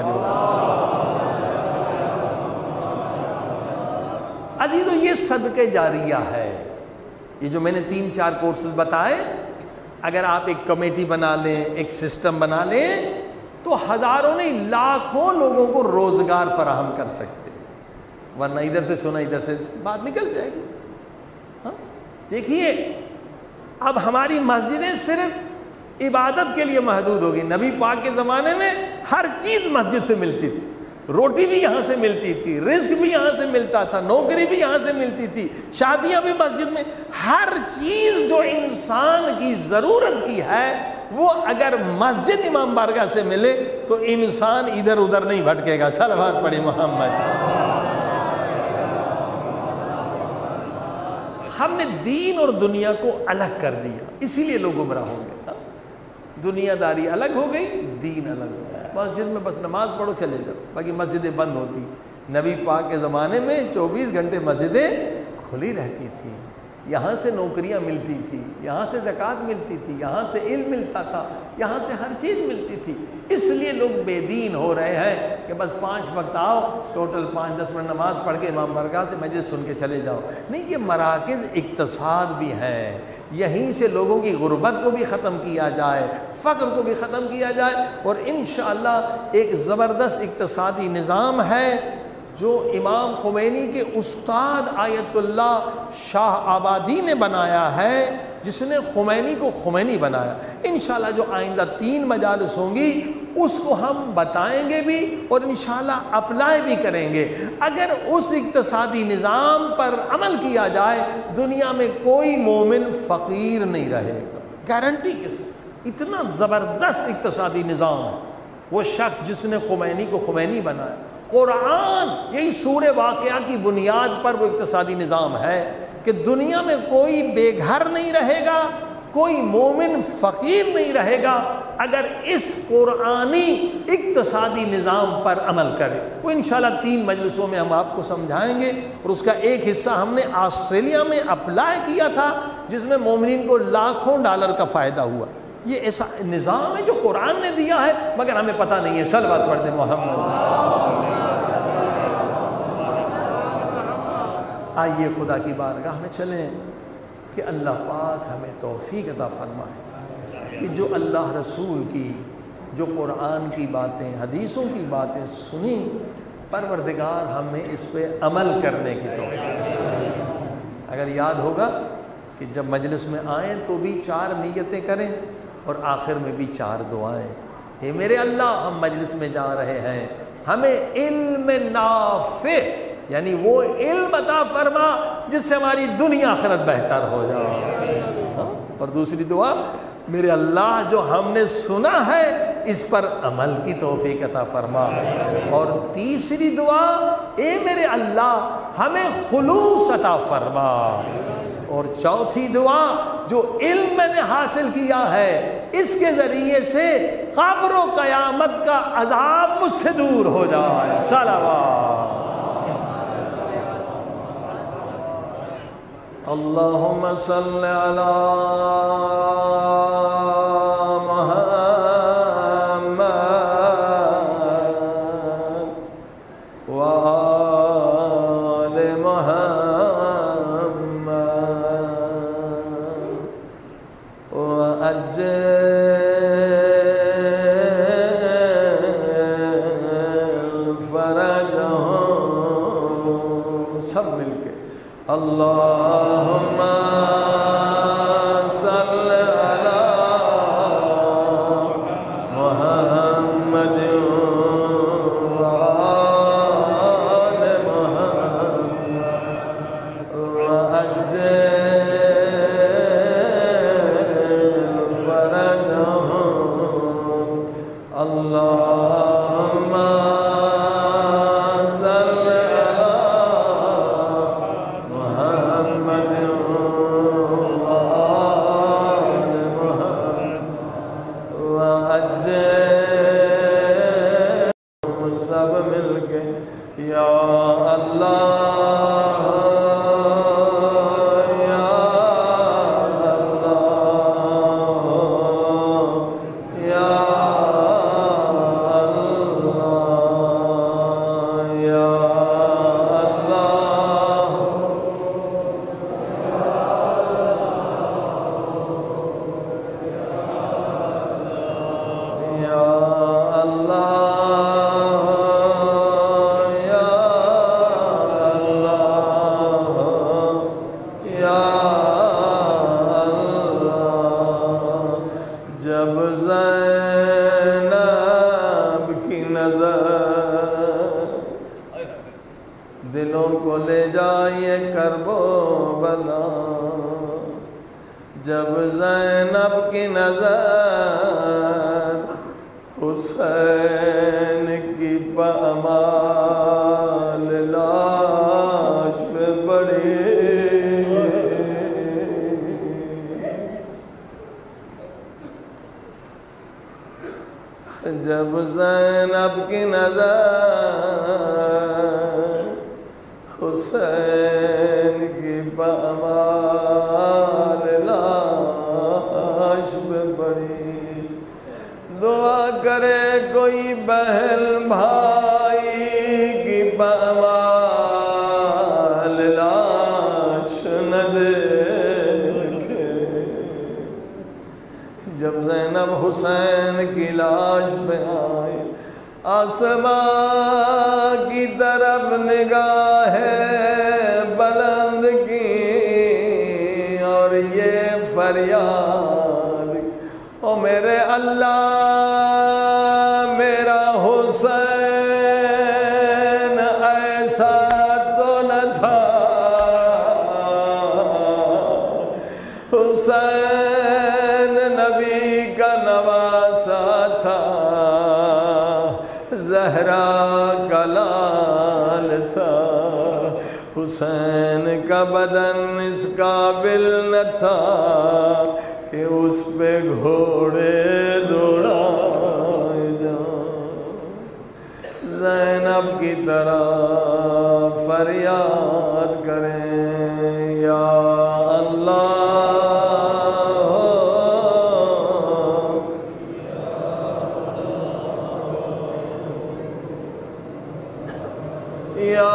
عزیزو یہ صدقہ جاریہ ہے، یہ جو میں نے 3-4 کورسز بتائے، اگر آپ ایک کمیٹی بنا لیں، ایک سسٹم بنا لیں تو ہزاروں نہیں لاکھوں لوگوں کو روزگار فراہم کر سکتے ہیں، ورنہ ادھر سے سنا ادھر سے بات نکل جائے گی۔ ہاں دیکھیے اب ہماری مسجدیں صرف عبادت کے لیے محدود ہوگی، نبی پاک کے زمانے میں ہر چیز مسجد سے ملتی تھی، روٹی بھی یہاں سے ملتی تھی، رزق بھی یہاں سے ملتا تھا، نوکری بھی یہاں سے ملتی تھی، شادیاں بھی مسجد میں، ہر چیز جو انسان کی ضرورت کی ہے وہ اگر مسجد امام بارگاہ سے ملے تو انسان ادھر ادھر نہیں بھٹکے گا۔ صلوات پڑھی محمد۔ ہم نے دین اور دنیا کو الگ کر دیا، اسی لیے لوگ گمراہ ہوں گے۔ دنیا داری الگ ہو گئی، دین الگ ہو گیا۔ مسجد میں بس نماز پڑھو چلے جاؤ، باقی مسجدیں بند ہوتی۔ نبی پاک کے زمانے میں 24 گھنٹے مسجدیں کھلی رہتی تھیں، یہاں سے نوکریاں ملتی تھی، یہاں سے زکوٰۃ ملتی تھی، یہاں سے علم ملتا تھا، یہاں سے ہر چیز ملتی تھی۔ اس لیے لوگ بے دین ہو رہے ہیں کہ بس 5 وقت آؤ، ٹوٹل 5-10 منٹ نماز پڑھ کے امام بارگاہ سے مجلس سن کے چلے جاؤ۔ نہیں، یہ مراکز اقتصاد بھی ہیں، یہیں سے لوگوں کی غربت کو بھی ختم کیا جائے، فقر کو بھی ختم کیا جائے، اور انشاءاللہ ایک زبردست اقتصادی نظام ہے جو امام خمینی کے استاد آیت اللہ شاہ آبادی نے بنایا ہے، جس نے خمینی کو خمینی بنایا۔ انشاءاللہ جو آئندہ 3 مجالس ہوں گی اس کو ہم بتائیں گے بھی اور انشاءاللہ اپلائی بھی کریں گے۔ اگر اس اقتصادی نظام پر عمل کیا جائے دنیا میں کوئی مومن فقیر نہیں رہے گا، گارنٹی کے ساتھ۔ اتنا زبردست اقتصادی نظام ہے وہ شخص جس نے خمینی کو خمینی بنایا۔ قرآن یہی سورہ واقعہ کی بنیاد پر وہ اقتصادی نظام ہے کہ دنیا میں کوئی بے گھر نہیں رہے گا، کوئی مومن فقیر نہیں رہے گا اگر اس قرآنی اقتصادی نظام پر عمل کرے۔ وہ انشاءاللہ 3 مجلسوں میں ہم آپ کو سمجھائیں گے، اور اس کا ایک حصہ ہم نے آسٹریلیا میں اپلائی کیا تھا جس میں مومنین کو لاکھوں ڈالر کا فائدہ ہوا۔ یہ ایسا نظام ہے جو قرآن نے دیا ہے مگر ہمیں پتہ نہیں ہے۔ صلوات پڑھ دیں محمد۔ آئیے خدا کی بارگاہ میں چلیں کہ اللہ پاک ہمیں توفیق عطا فرمائے کہ جو اللہ رسول کی، جو قرآن کی باتیں، حدیثوں کی باتیں سنی، پروردگار ہمیں اس پہ عمل کرنے کی توفیق۔ اگر یاد ہوگا کہ جب مجلس میں آئیں تو بھی 4 نیتیں کریں اور آخر میں بھی 4 دعائیں۔ اے میرے اللہ، ہم مجلس میں جا رہے ہیں، ہمیں علم نافع یعنی وہ علم عطا فرما جس سے ہماری دنیا آخرت بہتر ہو جائے۔ اور دوسری دعا، میرے اللہ جو ہم نے سنا ہے اس پر عمل کی توفیق عطا فرما۔ اور تیسری دعا، اے میرے اللہ ہمیں خلوص عطا فرما۔ اور چوتھی دعا، جو علم میں نے حاصل کیا ہے اس کے ذریعے سے قبر و قیامت کا عذاب مجھ سے دور ہو جائے۔ صلوات۔ اللہم صل علی محمد وآل محمد وعجل فرجهم، سب مل کے اللہم صل علی محمد وآل زینب کی نظر حسین کی پامال لاش پہ پڑی، جب زینب کی نظر حسین کی پامال لاش پہ پڑی، دعا کرے کوئی بہن بھائی کی پامال لاش نہ دیکھے۔ جب زینب حسین کی لاش پہ آئی، آسمان کی طرف نگاہ بلند کی اور یہ فریاد، او میرے اللہ میرا حسین ایسا تو نہ تھا، حسین نبی کا نواسا تھا، زہرا کا لال تھا، حسین کا بدن اس قابل نہ تھا کہ اس پہ گھوڑے دوڑائے جائیں۔ زینب کی طرح فریاد کریں، یا اللہ یا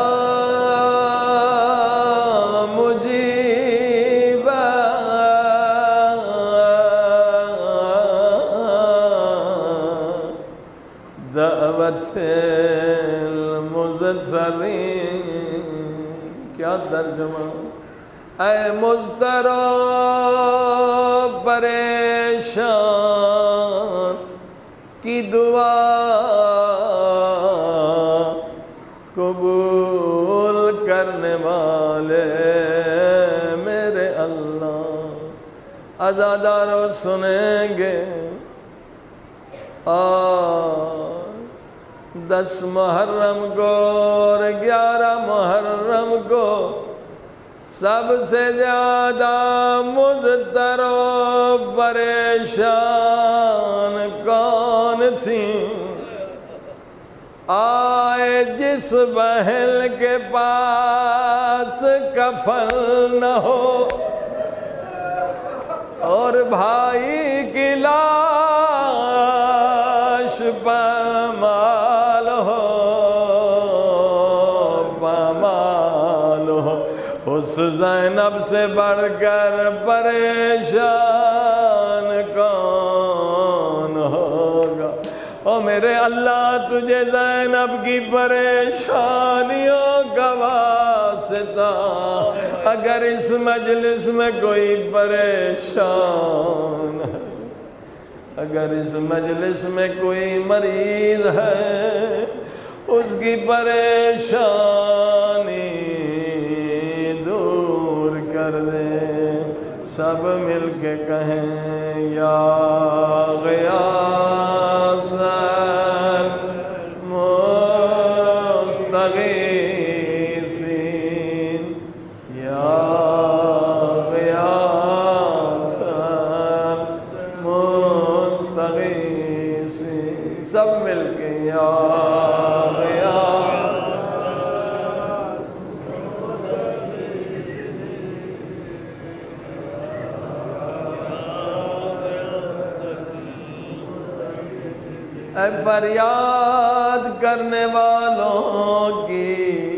مجیب دعوت المضطرین، کیا ترجمہ؟ اے مضطرب پریشان کی دعا قبول کرنے والے میرے اللہ، عزاداروں سنیں گے۔ اور 10 محرم کو اور 11 محرم کو سب سے زیادہ مضطرب پریشان کون تھیں؟ آئے جس بہن کے پاس کفن نہ ہو اور بھائی کی لاش پامال ہو، پامال ہو، اس زینب سے بڑھ کر پریشان کون ہوگا؟ او میرے اللہ تجھے زینب کی پریشانیوں کا واسطہ، اگر اس مجلس میں کوئی پریشان ہے، اگر اس مجلس میں کوئی مریض ہے، اس کی پریشانی دور کر دے۔ سب مل کے کہیں، یا غیاث المستغیثین، یا غیاث المستغیثین، سب مل کے یا غیاث۔ اے فریاد کرنے والوں کی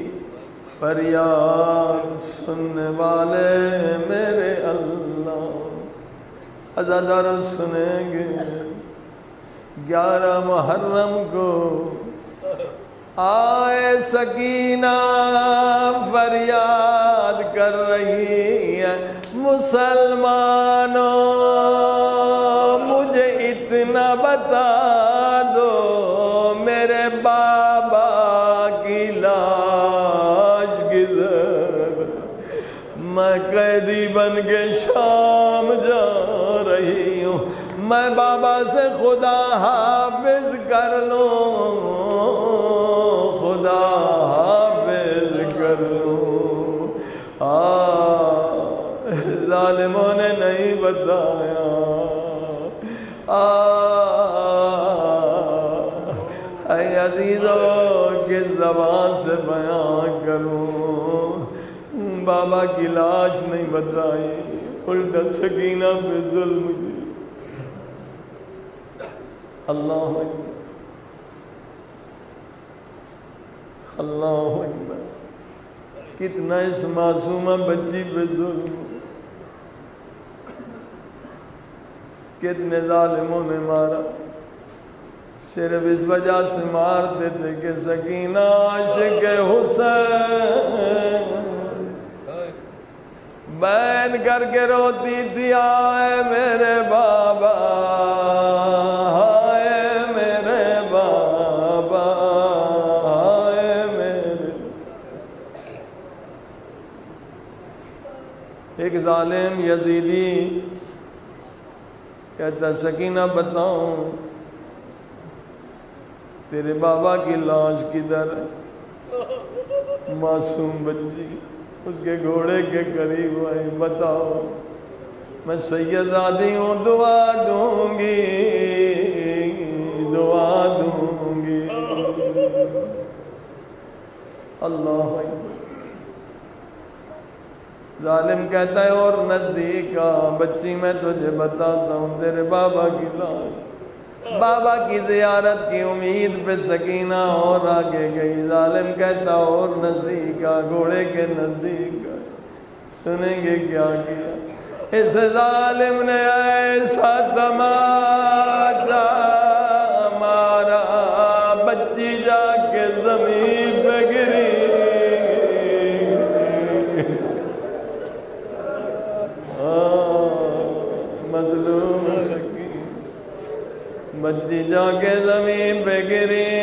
فریاد سننے والے میرے اللہ، عزادار سنیں گے۔ 11 محرم کو آئے سکینہ فریاد کر رہی ہے، مسلمانوں مجھے اتنا بتا دو، میرے بابا کی لاش کدھر؟ میں قیدی بن کے شام جا میں بابا سے خدا حافظ کر لوں، خدا حافظ کر لوں، ظالموں نے نہیں بتایا، اے عزیزوں کس زبان سے بیان کروں، بابا کی لاش نہیں بتائی، الٹا سکینہ پہ ظلم کی۔ اللہ اکبر، اللہ اکبر، کتنا اس معصومہ بچی پہ ظلم، کتنے ظالموں نے مارا، صرف اس وجہ سے مارتے تھے کہ سکینہ عاشق حسین بین کر کے روتی تھی، آئے میرے بابا، آئے میرے بابا، آئے میرے۔ ایک ظالم یزیدی کہتا سکینہ بتاؤں تیرے بابا کی لاش کدھر ہے؟ معصوم بچی اس کے گھوڑے کے قریب آئی، بتاؤ میں سیدزادی ہوں، دعا دوں گی، دعا دوں گی۔ اللہ اکبر۔ ظالم کہتا ہے اور نزدیک آ بچی، میں تجھے بتاتا ہوں تیرے بابا کی لاش، بابا کی زیارت کی امید پہ سکینہ اور آگے گئی۔ ظالم کہتا اور نزدیک آ، گھوڑے کے نزدیک آ، سنیں گے کیا کیا اس ظالم نے، ایسا تماچا مارا بچی جا کے زمین پہ گری، مظلوم سکینہ بچی جا کے زمین پہ گری،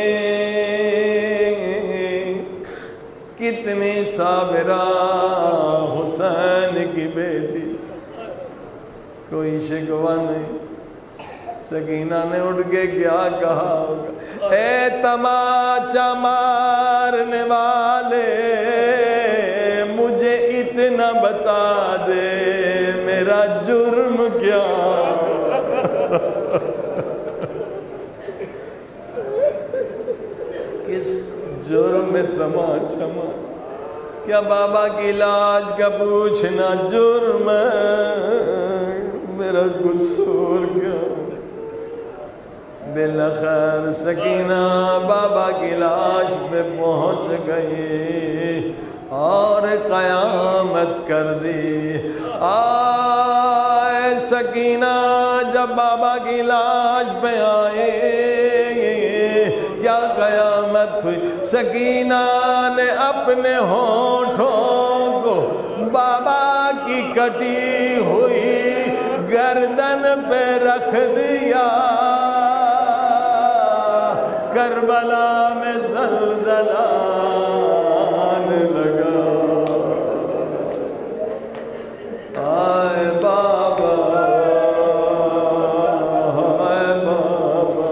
کتنی صابرہ حسین کی بیٹی، کوئی شکوہ نہیں۔ سکینہ نے اٹھ کے کیا کہا ہوگا، اے تماچا مارنے والے مجھے اتنا بتا دے میرا جرم کیا، کس جرم میں تماچا مار، کیا بابا کی لاش کا پوچھنا جرم ہے؟ میرا قصور کیا؟ بالخیر سکینہ بابا کی لاش پہ پہنچ گئی اور قیامت کر دی۔ آئے سکینہ جب بابا کی لاش پہ آئے کیا قیامت ہوئی، سکینہ نے اپنے ہونٹوں کو بابا کی کٹی ہوئی گردن پہ رکھ دیا، کربلا میں زلزلہ آنے لگا، آئے بابا، آئے بابا،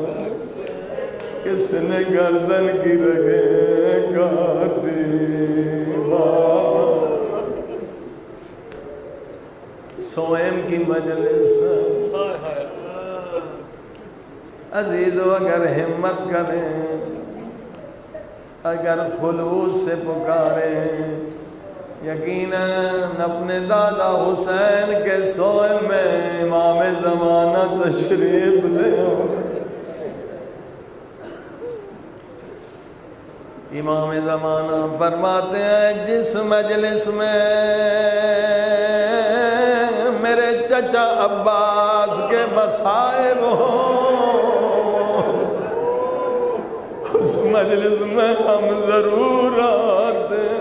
کس نے گردن کی رگیں کاٹی، بابا۔ سوئم کی مجلس، عزیزو اگر ہمت کریں، اگر خلوص سے پکاریں، یقیناً اپنے دادا حسین کے سوئم میں امام زمانہ تشریف لے آؤ۔ امام زمانہ فرماتے ہیں جس مجلس میں میرے چچا عباس کے مصائب ہوں، اس مجلس میں ہم ضرور آتے ہیں۔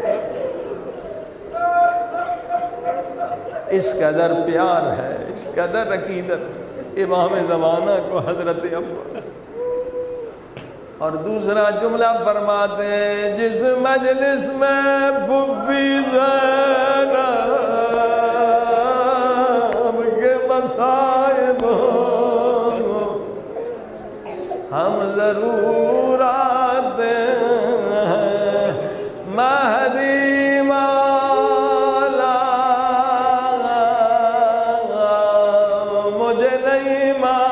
اس قدر پیار ہے، اس قدر عقیدت امام زمانہ کو حضرت عباس۔ اور دوسرا جملہ فرماتے ہیں جس مجلس میں پھوپھی زینب کے مصائب ہوں، ضرورات ہیں مہدی مولا مجھے نہیں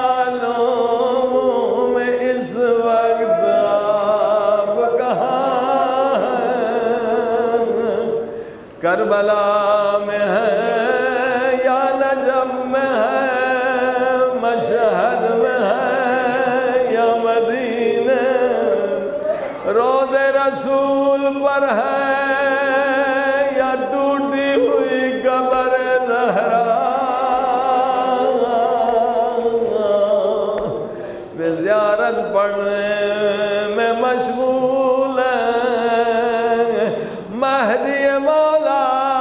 معلوم اس وقت آپ کہاں ہیں کربلا میں ہے یا نجف میں ہے مشہد میں ہے یا مدینے روض رسول پر ہے یا ٹوٹی ہوئی قبر زہرا بے زیارت پڑھنے میں مشغول ہے مہدی مولا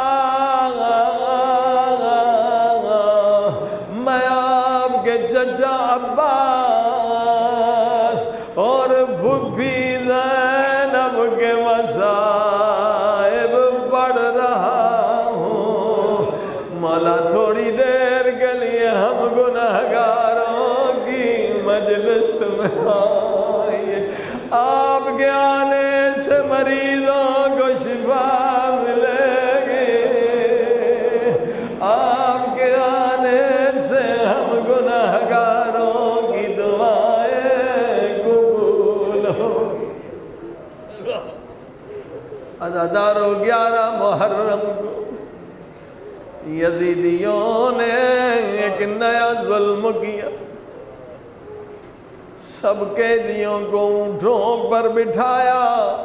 میں آپ کے چچا عباس اور پھوپھی زینب کے مصائب پڑھ رہا ہوں مولا تھوڑی دیر کے لیے ہم گنہگاروں کی مجلس میں آئیے آپ کے آنے سے مریضوں کو شفا ملے گی آپ کے آنے سے ہم گنہگاروں کی دعائیں قبول ہوں عزادارو 11 محرم کو یزیدیوں نے ایک نیا ظلم کیا سب قیدیوں کو اونٹوں پر بٹھایا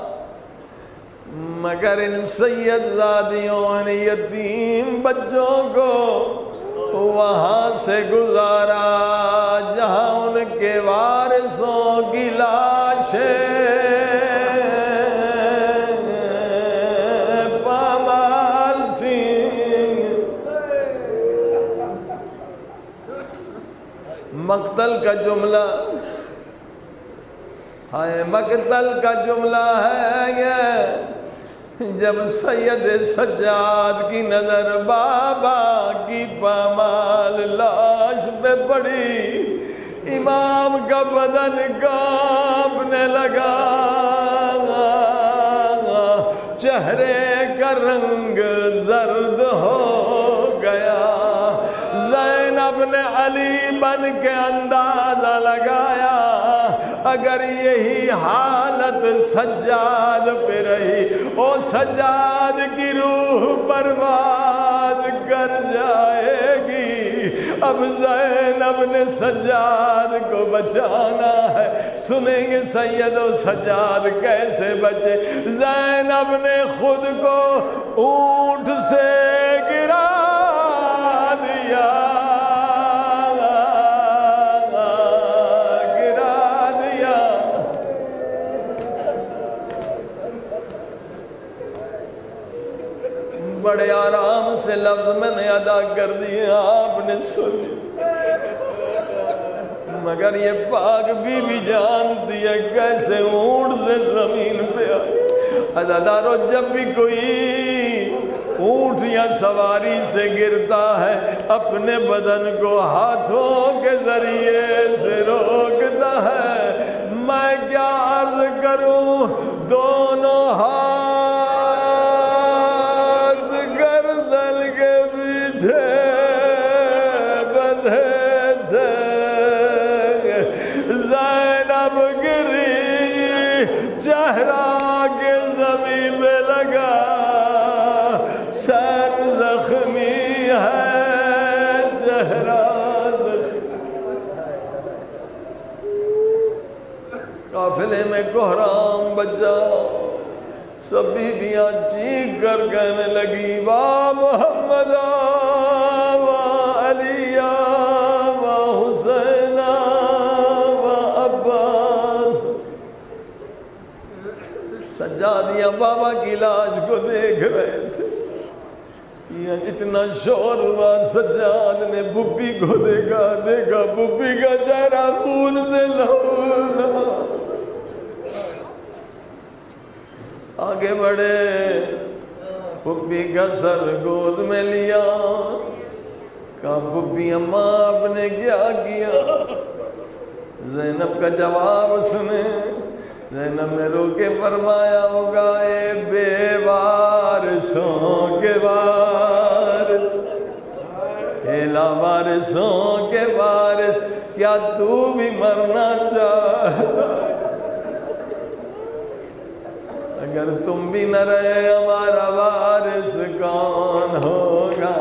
مگر ان سید زادیوں ان یتیم بچوں کو وہاں سے گزارا جہاں ان کے وارثوں کی لاشیں پامال تھیں مقتل کا جملہ ہائے مقتل کا جملہ ہے یہ جب سید سجاد کی نظر بابا کی پامال لاش پہ پڑی امام کا بدن کانپنے لگا چہرے کا رنگ زرد ہو گیا زینب نے علی بن کے اندازہ لگایا اگر یہی حالت سجاد پہ رہی او سجاد کی روح برباد کر جائے گی اب زینب نے سجاد کو بچانا ہے سنیں گے سید و سجاد کیسے بچے زینب نے خود کو اونٹ سے گرا دیا بڑے آرام سے لفظ میں نے ادا کر دیے آپ نے سن مگر یہ پاک بی بی جانتی ہے کیسے اونٹ سے زمین پہ آئی عزادارو جب بھی کوئی اونٹ یا سواری سے گرتا ہے اپنے بدن کو ہاتھوں کے ذریعے سے روکتا ہے میں کیا عرض کروں دونوں ہاتھ گردن کے پیچھے بدھے تھے زینب گری چہرہ کے زمین میں لگا سر زخمی ہے چہرہ قافلے میں کوہرام بجا سب بیویاں چیخ کر کہنے لگی واہ محمد واہ علی واہ حسین واہ عباس سجادیاں بابا کی لاش کو دیکھ رہے تھے یہ اتنا شور ہوا سجاد نے بھوپی کو دیکھا بھوپی کا چہرہ خون سے لہونا آگے بڑھے پھپھی کا سر گود میں لیا کہا پھپھی اماں آپ نے کیا کیا زینب کا جواب سنیں. زینب نے رو کے فرمایا ہوگا اے بے وارثوں کے وارث، اے لاوارثوں کے وارث، کیا تو بھی مرنا چاہتا؟ اگر تم بھی نہ رہے ہمارا وارث کون ہوگا؟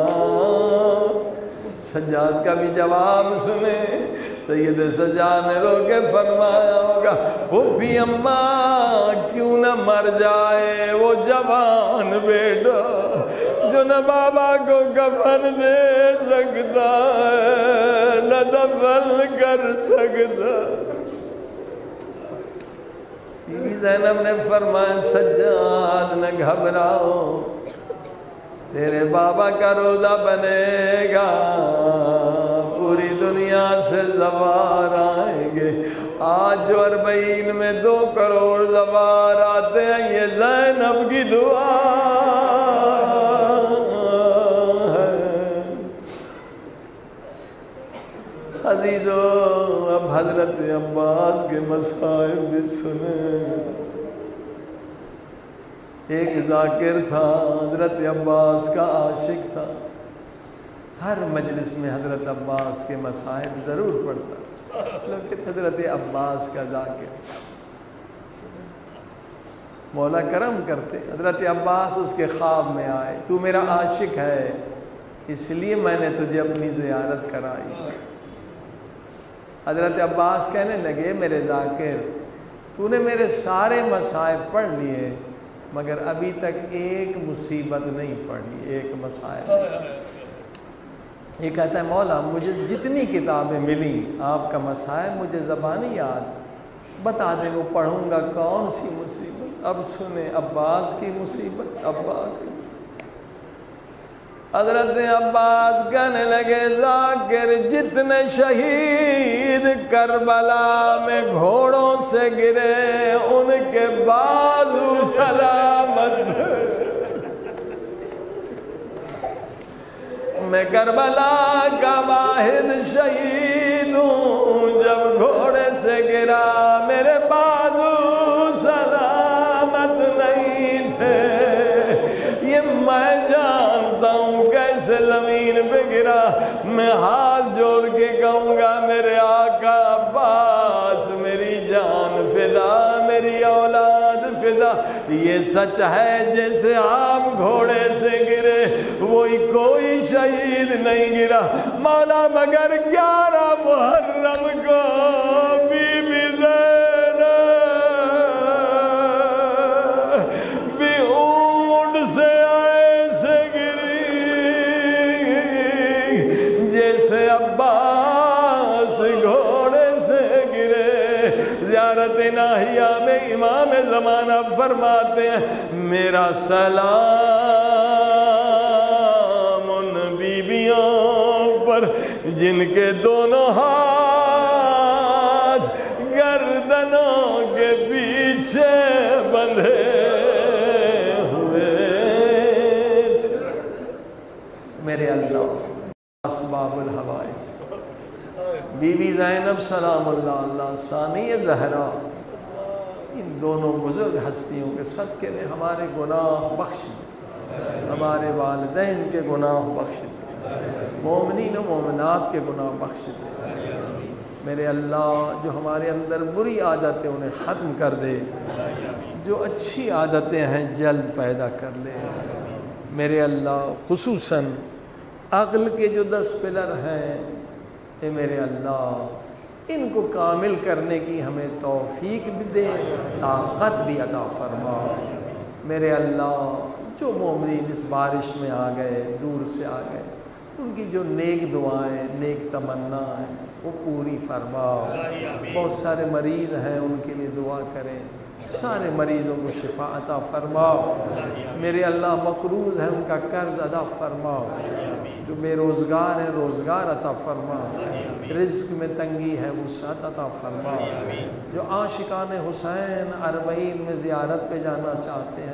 سجاد کا بھی جواب سنیں. سید سجاد نے رو کے فرمایا ہوگا پھوپھی اماں کیوں نہ مر جائے وہ جوان بیٹا جو نہ بابا کو کفن دے سکتا ہے نہ دفن کر سکتا. زینب نے فرمایا سجاد نہ گھبراؤ، تیرے بابا کا روزہ بنے گا، پوری دنیا سے زوار آئیں گے. آج جو 40 میں 2 کروڑ زوار آتے ہیں یہ زینب کی دعا ہے. عزیزو اب حضرت عباس کے مصائب بھی سنیں. ایک ذاکر تھا، حضرت عباس کا عاشق تھا، ہر مجلس میں حضرت عباس کے مصائب ضرور پڑھتا، لیکن حضرت عباس کا ذاکر. مولا کرم کرتے، حضرت عباس اس کے خواب میں آئے، تو میرا عاشق ہے اس لیے میں نے تجھے اپنی زیارت کرائی. حضرت عباس کہنے لگے میرے ذاکر تو نے میرے سارے مصائب پڑھ لیے مگر ابھی تک ایک مصیبت نہیں پڑھی، ایک مصائب. یہ کہتا ہے مولا مجھے جتنی کتابیں ملیں آپ کا مصائب مجھے زبانی یاد، بتا دیں وہ پڑھوں گا کون سی مصیبت. اب سنیں عباس کی مصیبت. عباس کی حضرت عباس کہنے لگے ذاکر جتنے شہید کربلا میں گھوڑوں سے گرے ان کے بازو سلامت. میں کربلا کا واحد شہید ہوں، جب گھوڑے سے گرا میرے بازو سلامت نہیں تھے. یہ میں جانتا ہوں کیسے زمین پہ گرا. میں ہاتھ جوڑ کے کہوں گا میرے آقا عباس میری جان فدا، میری اولاد فدا. یہ سچ ہے جیسے آپ گھوڑے سے گرے وہی کوئی شہید نہیں گرا مولا مگر 11 محرم کو بی بی زینب بھی اونٹ سے ایسے گری جیسے عباس گھوڑے سے گرے. زیارت ناہیہ میں امام زمانہ فرماتے ہیں میرا سلام ان بیبیوں پر جن کے دونوں ہاتھ گردنوں کے پیچھے بندھے ہوئے تھے. میرے اللہ اسباب الحوائج بی بی زینب سلام اللہ اللہ ثانی زہرا، ان دونوں بزرگ ہستیوں کے صدقے میں ہمارے گناہ بخش دے، ہمارے والدین کے گناہ بخش دے، مومنین و مومنات کے گناہ بخش دے. میرے اللہ جو ہمارے اندر بری عادتیں انہیں ختم کر دے، جو اچھی عادتیں ہیں جلد پیدا کر لے. میرے اللہ خصوصاً عقل کے جو 10 پلر ہیں اے میرے اللہ ان کو کامل کرنے کی ہمیں توفیق بھی دے، طاقت بھی عطا فرما. میرے اللہ جو مومنین اس بارش میں آ گئے، دور سے آ گئے، ان کی جو نیک دعائیں نیک تمنا ہیں وہ پوری فرما. بہت سارے مریض ہیں ان کے لیے دعا کریں، سارے مریضوں کو شفا عطا فرما. میرے اللہ مقروض ہے ان کا قرض ادا فرما، جو بے روزگار ہیں روزگار عطا فرما، رزق میں تنگی ہے وسعت عطا فرما. جو عاشقان حسین 40 میں زیارت پہ جانا چاہتے ہیں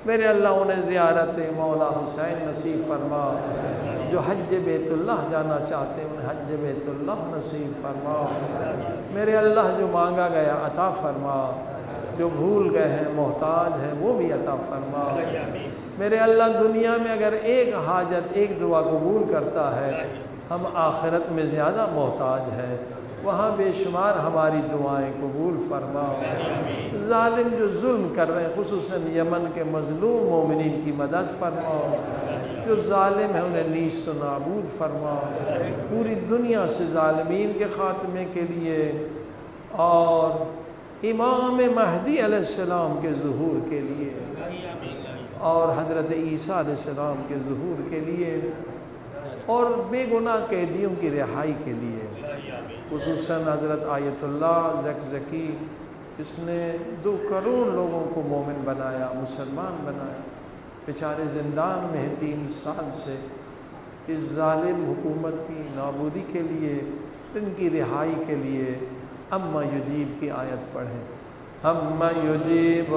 میرے اللہ انہیں زیارت مولا حسین نصیب فرما، جو حج بیت اللہ جانا چاہتے ہیں انہیں حج بیت اللہ نصیب فرما، میرے اللہ جو مانگا گیا عطا فرما، جو بھول گئے ہیں محتاج ہیں وہ بھی عطا فرما، میرے اللہ دنیا میں اگر ایک حاجت ایک دعا قبول کرتا ہے، ہم آخرت میں زیادہ محتاج ہیں، وہاں بے شمار ہماری دعائیں قبول فرما۔ ظالم جو ظلم کر رہے ہیں خصوصاً یمن کے مظلوم مومنین کی مدد فرما، جو ظالم ہیں انہیں نیست و نابود فرما، پوری دنیا سے ظالمین کے خاتمے کے لیے اور امام مہدی علیہ السلام کے ظہور کے لیے اور حضرت عیسیٰ علیہ السلام کے ظہور کے لیے اور بے گناہ قیدیوں کی رہائی کے لیے، خصوصاً حضرت آیت اللہ زکزکی، اس نے 2 کروڑ لوگوں کو مومن بنایا، مسلمان بنایا، بیچارے زندان میں 3 سال سے اس ظالم حکومت کی نابودی کے لیے، ان کی رہائی کے لیے اما یجیب کی آیت پڑھیں، اما یجیب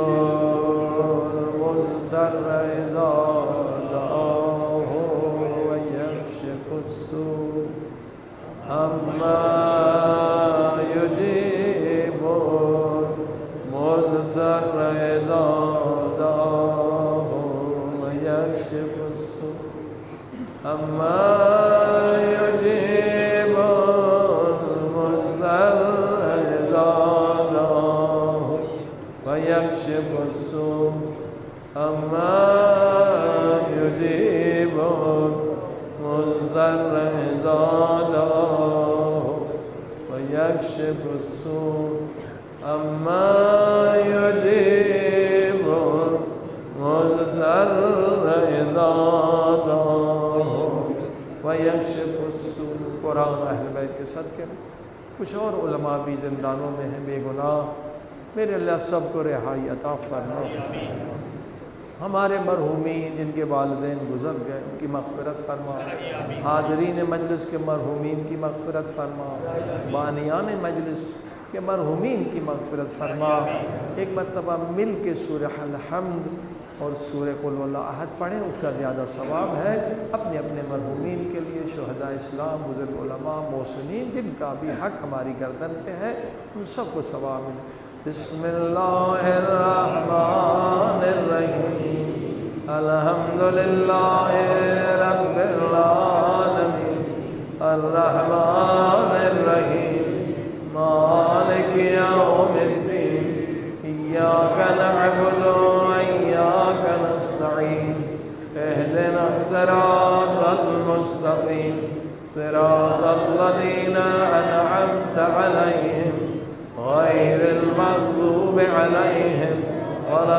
المضطر اذا دعاہ ویکشف السوء، اما یجیب المضطر اذا دعاہ ویکشف السوء، اما یجیب ويكشف السوء، أما يجيب المضطر إذا دعاه ويكشف السوء، أما يجيب المضطر إذا دعاه ويكشف السوء۔ قرآن اہل بیت کے صدقے میں کچھ اور علماء بھی زندانوں میں ہیں بے گناہ، میرے اللہ سب کو رہائی عطا فرما، ہمارے مرحومین جن کے والدین گزر گئے ان کی مغفرت فرما، حاضرین مجلس کے مرحومین کی مغفرت فرما، بانیان مجلس کے مرحومین کی مغفرت فرما۔ ایک مرتبہ مل کے سورہ الحمد اور سورہ قل هو اللہ احد پڑھیں، اس کا زیادہ ثواب ہے، اپنے اپنے مرحومین کے لیے، شہداء اسلام، بزرگ علماء، محسنین جن کا بھی حق ہماری گردن پہ ہے، ان سب کو ثواب ملے۔ بسم اللہ الرحمن الرحیم، الحمدللہ رب العالمین، الرحمن الرحیم، مالک یوم الدین، ایاک نعبد وایاک نستعین، اہدنا الصراط المستقیم، صراط الذین انعمت علیہم غیر المغضوب علیہم ولا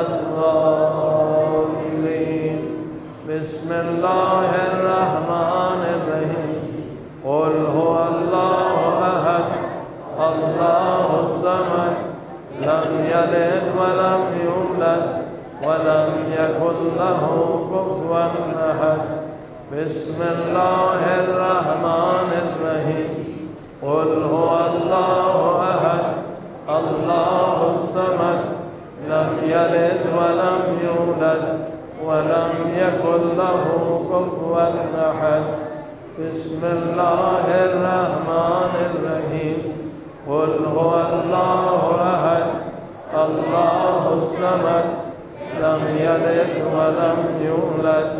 الضالین۔ بسم اللہ الرحمن الرحیم، قل هو اللہ احد اللہ الصمد لم یلد ولم یولد ولم یکن له کفوا احد۔ بسم اللہ الرحمن الرحیم، قل هو اللہ احد اللہ الصمد لم یلد ولم یولد ولم یکن له کفوا احد۔ بسم اللہ الرحمن الرحیم، قل هو اللہ احد اللہ الصمد لم یلد ولم یولد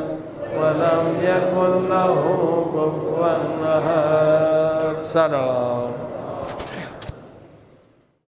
ولم یکن له کفوا احد۔ سلام۔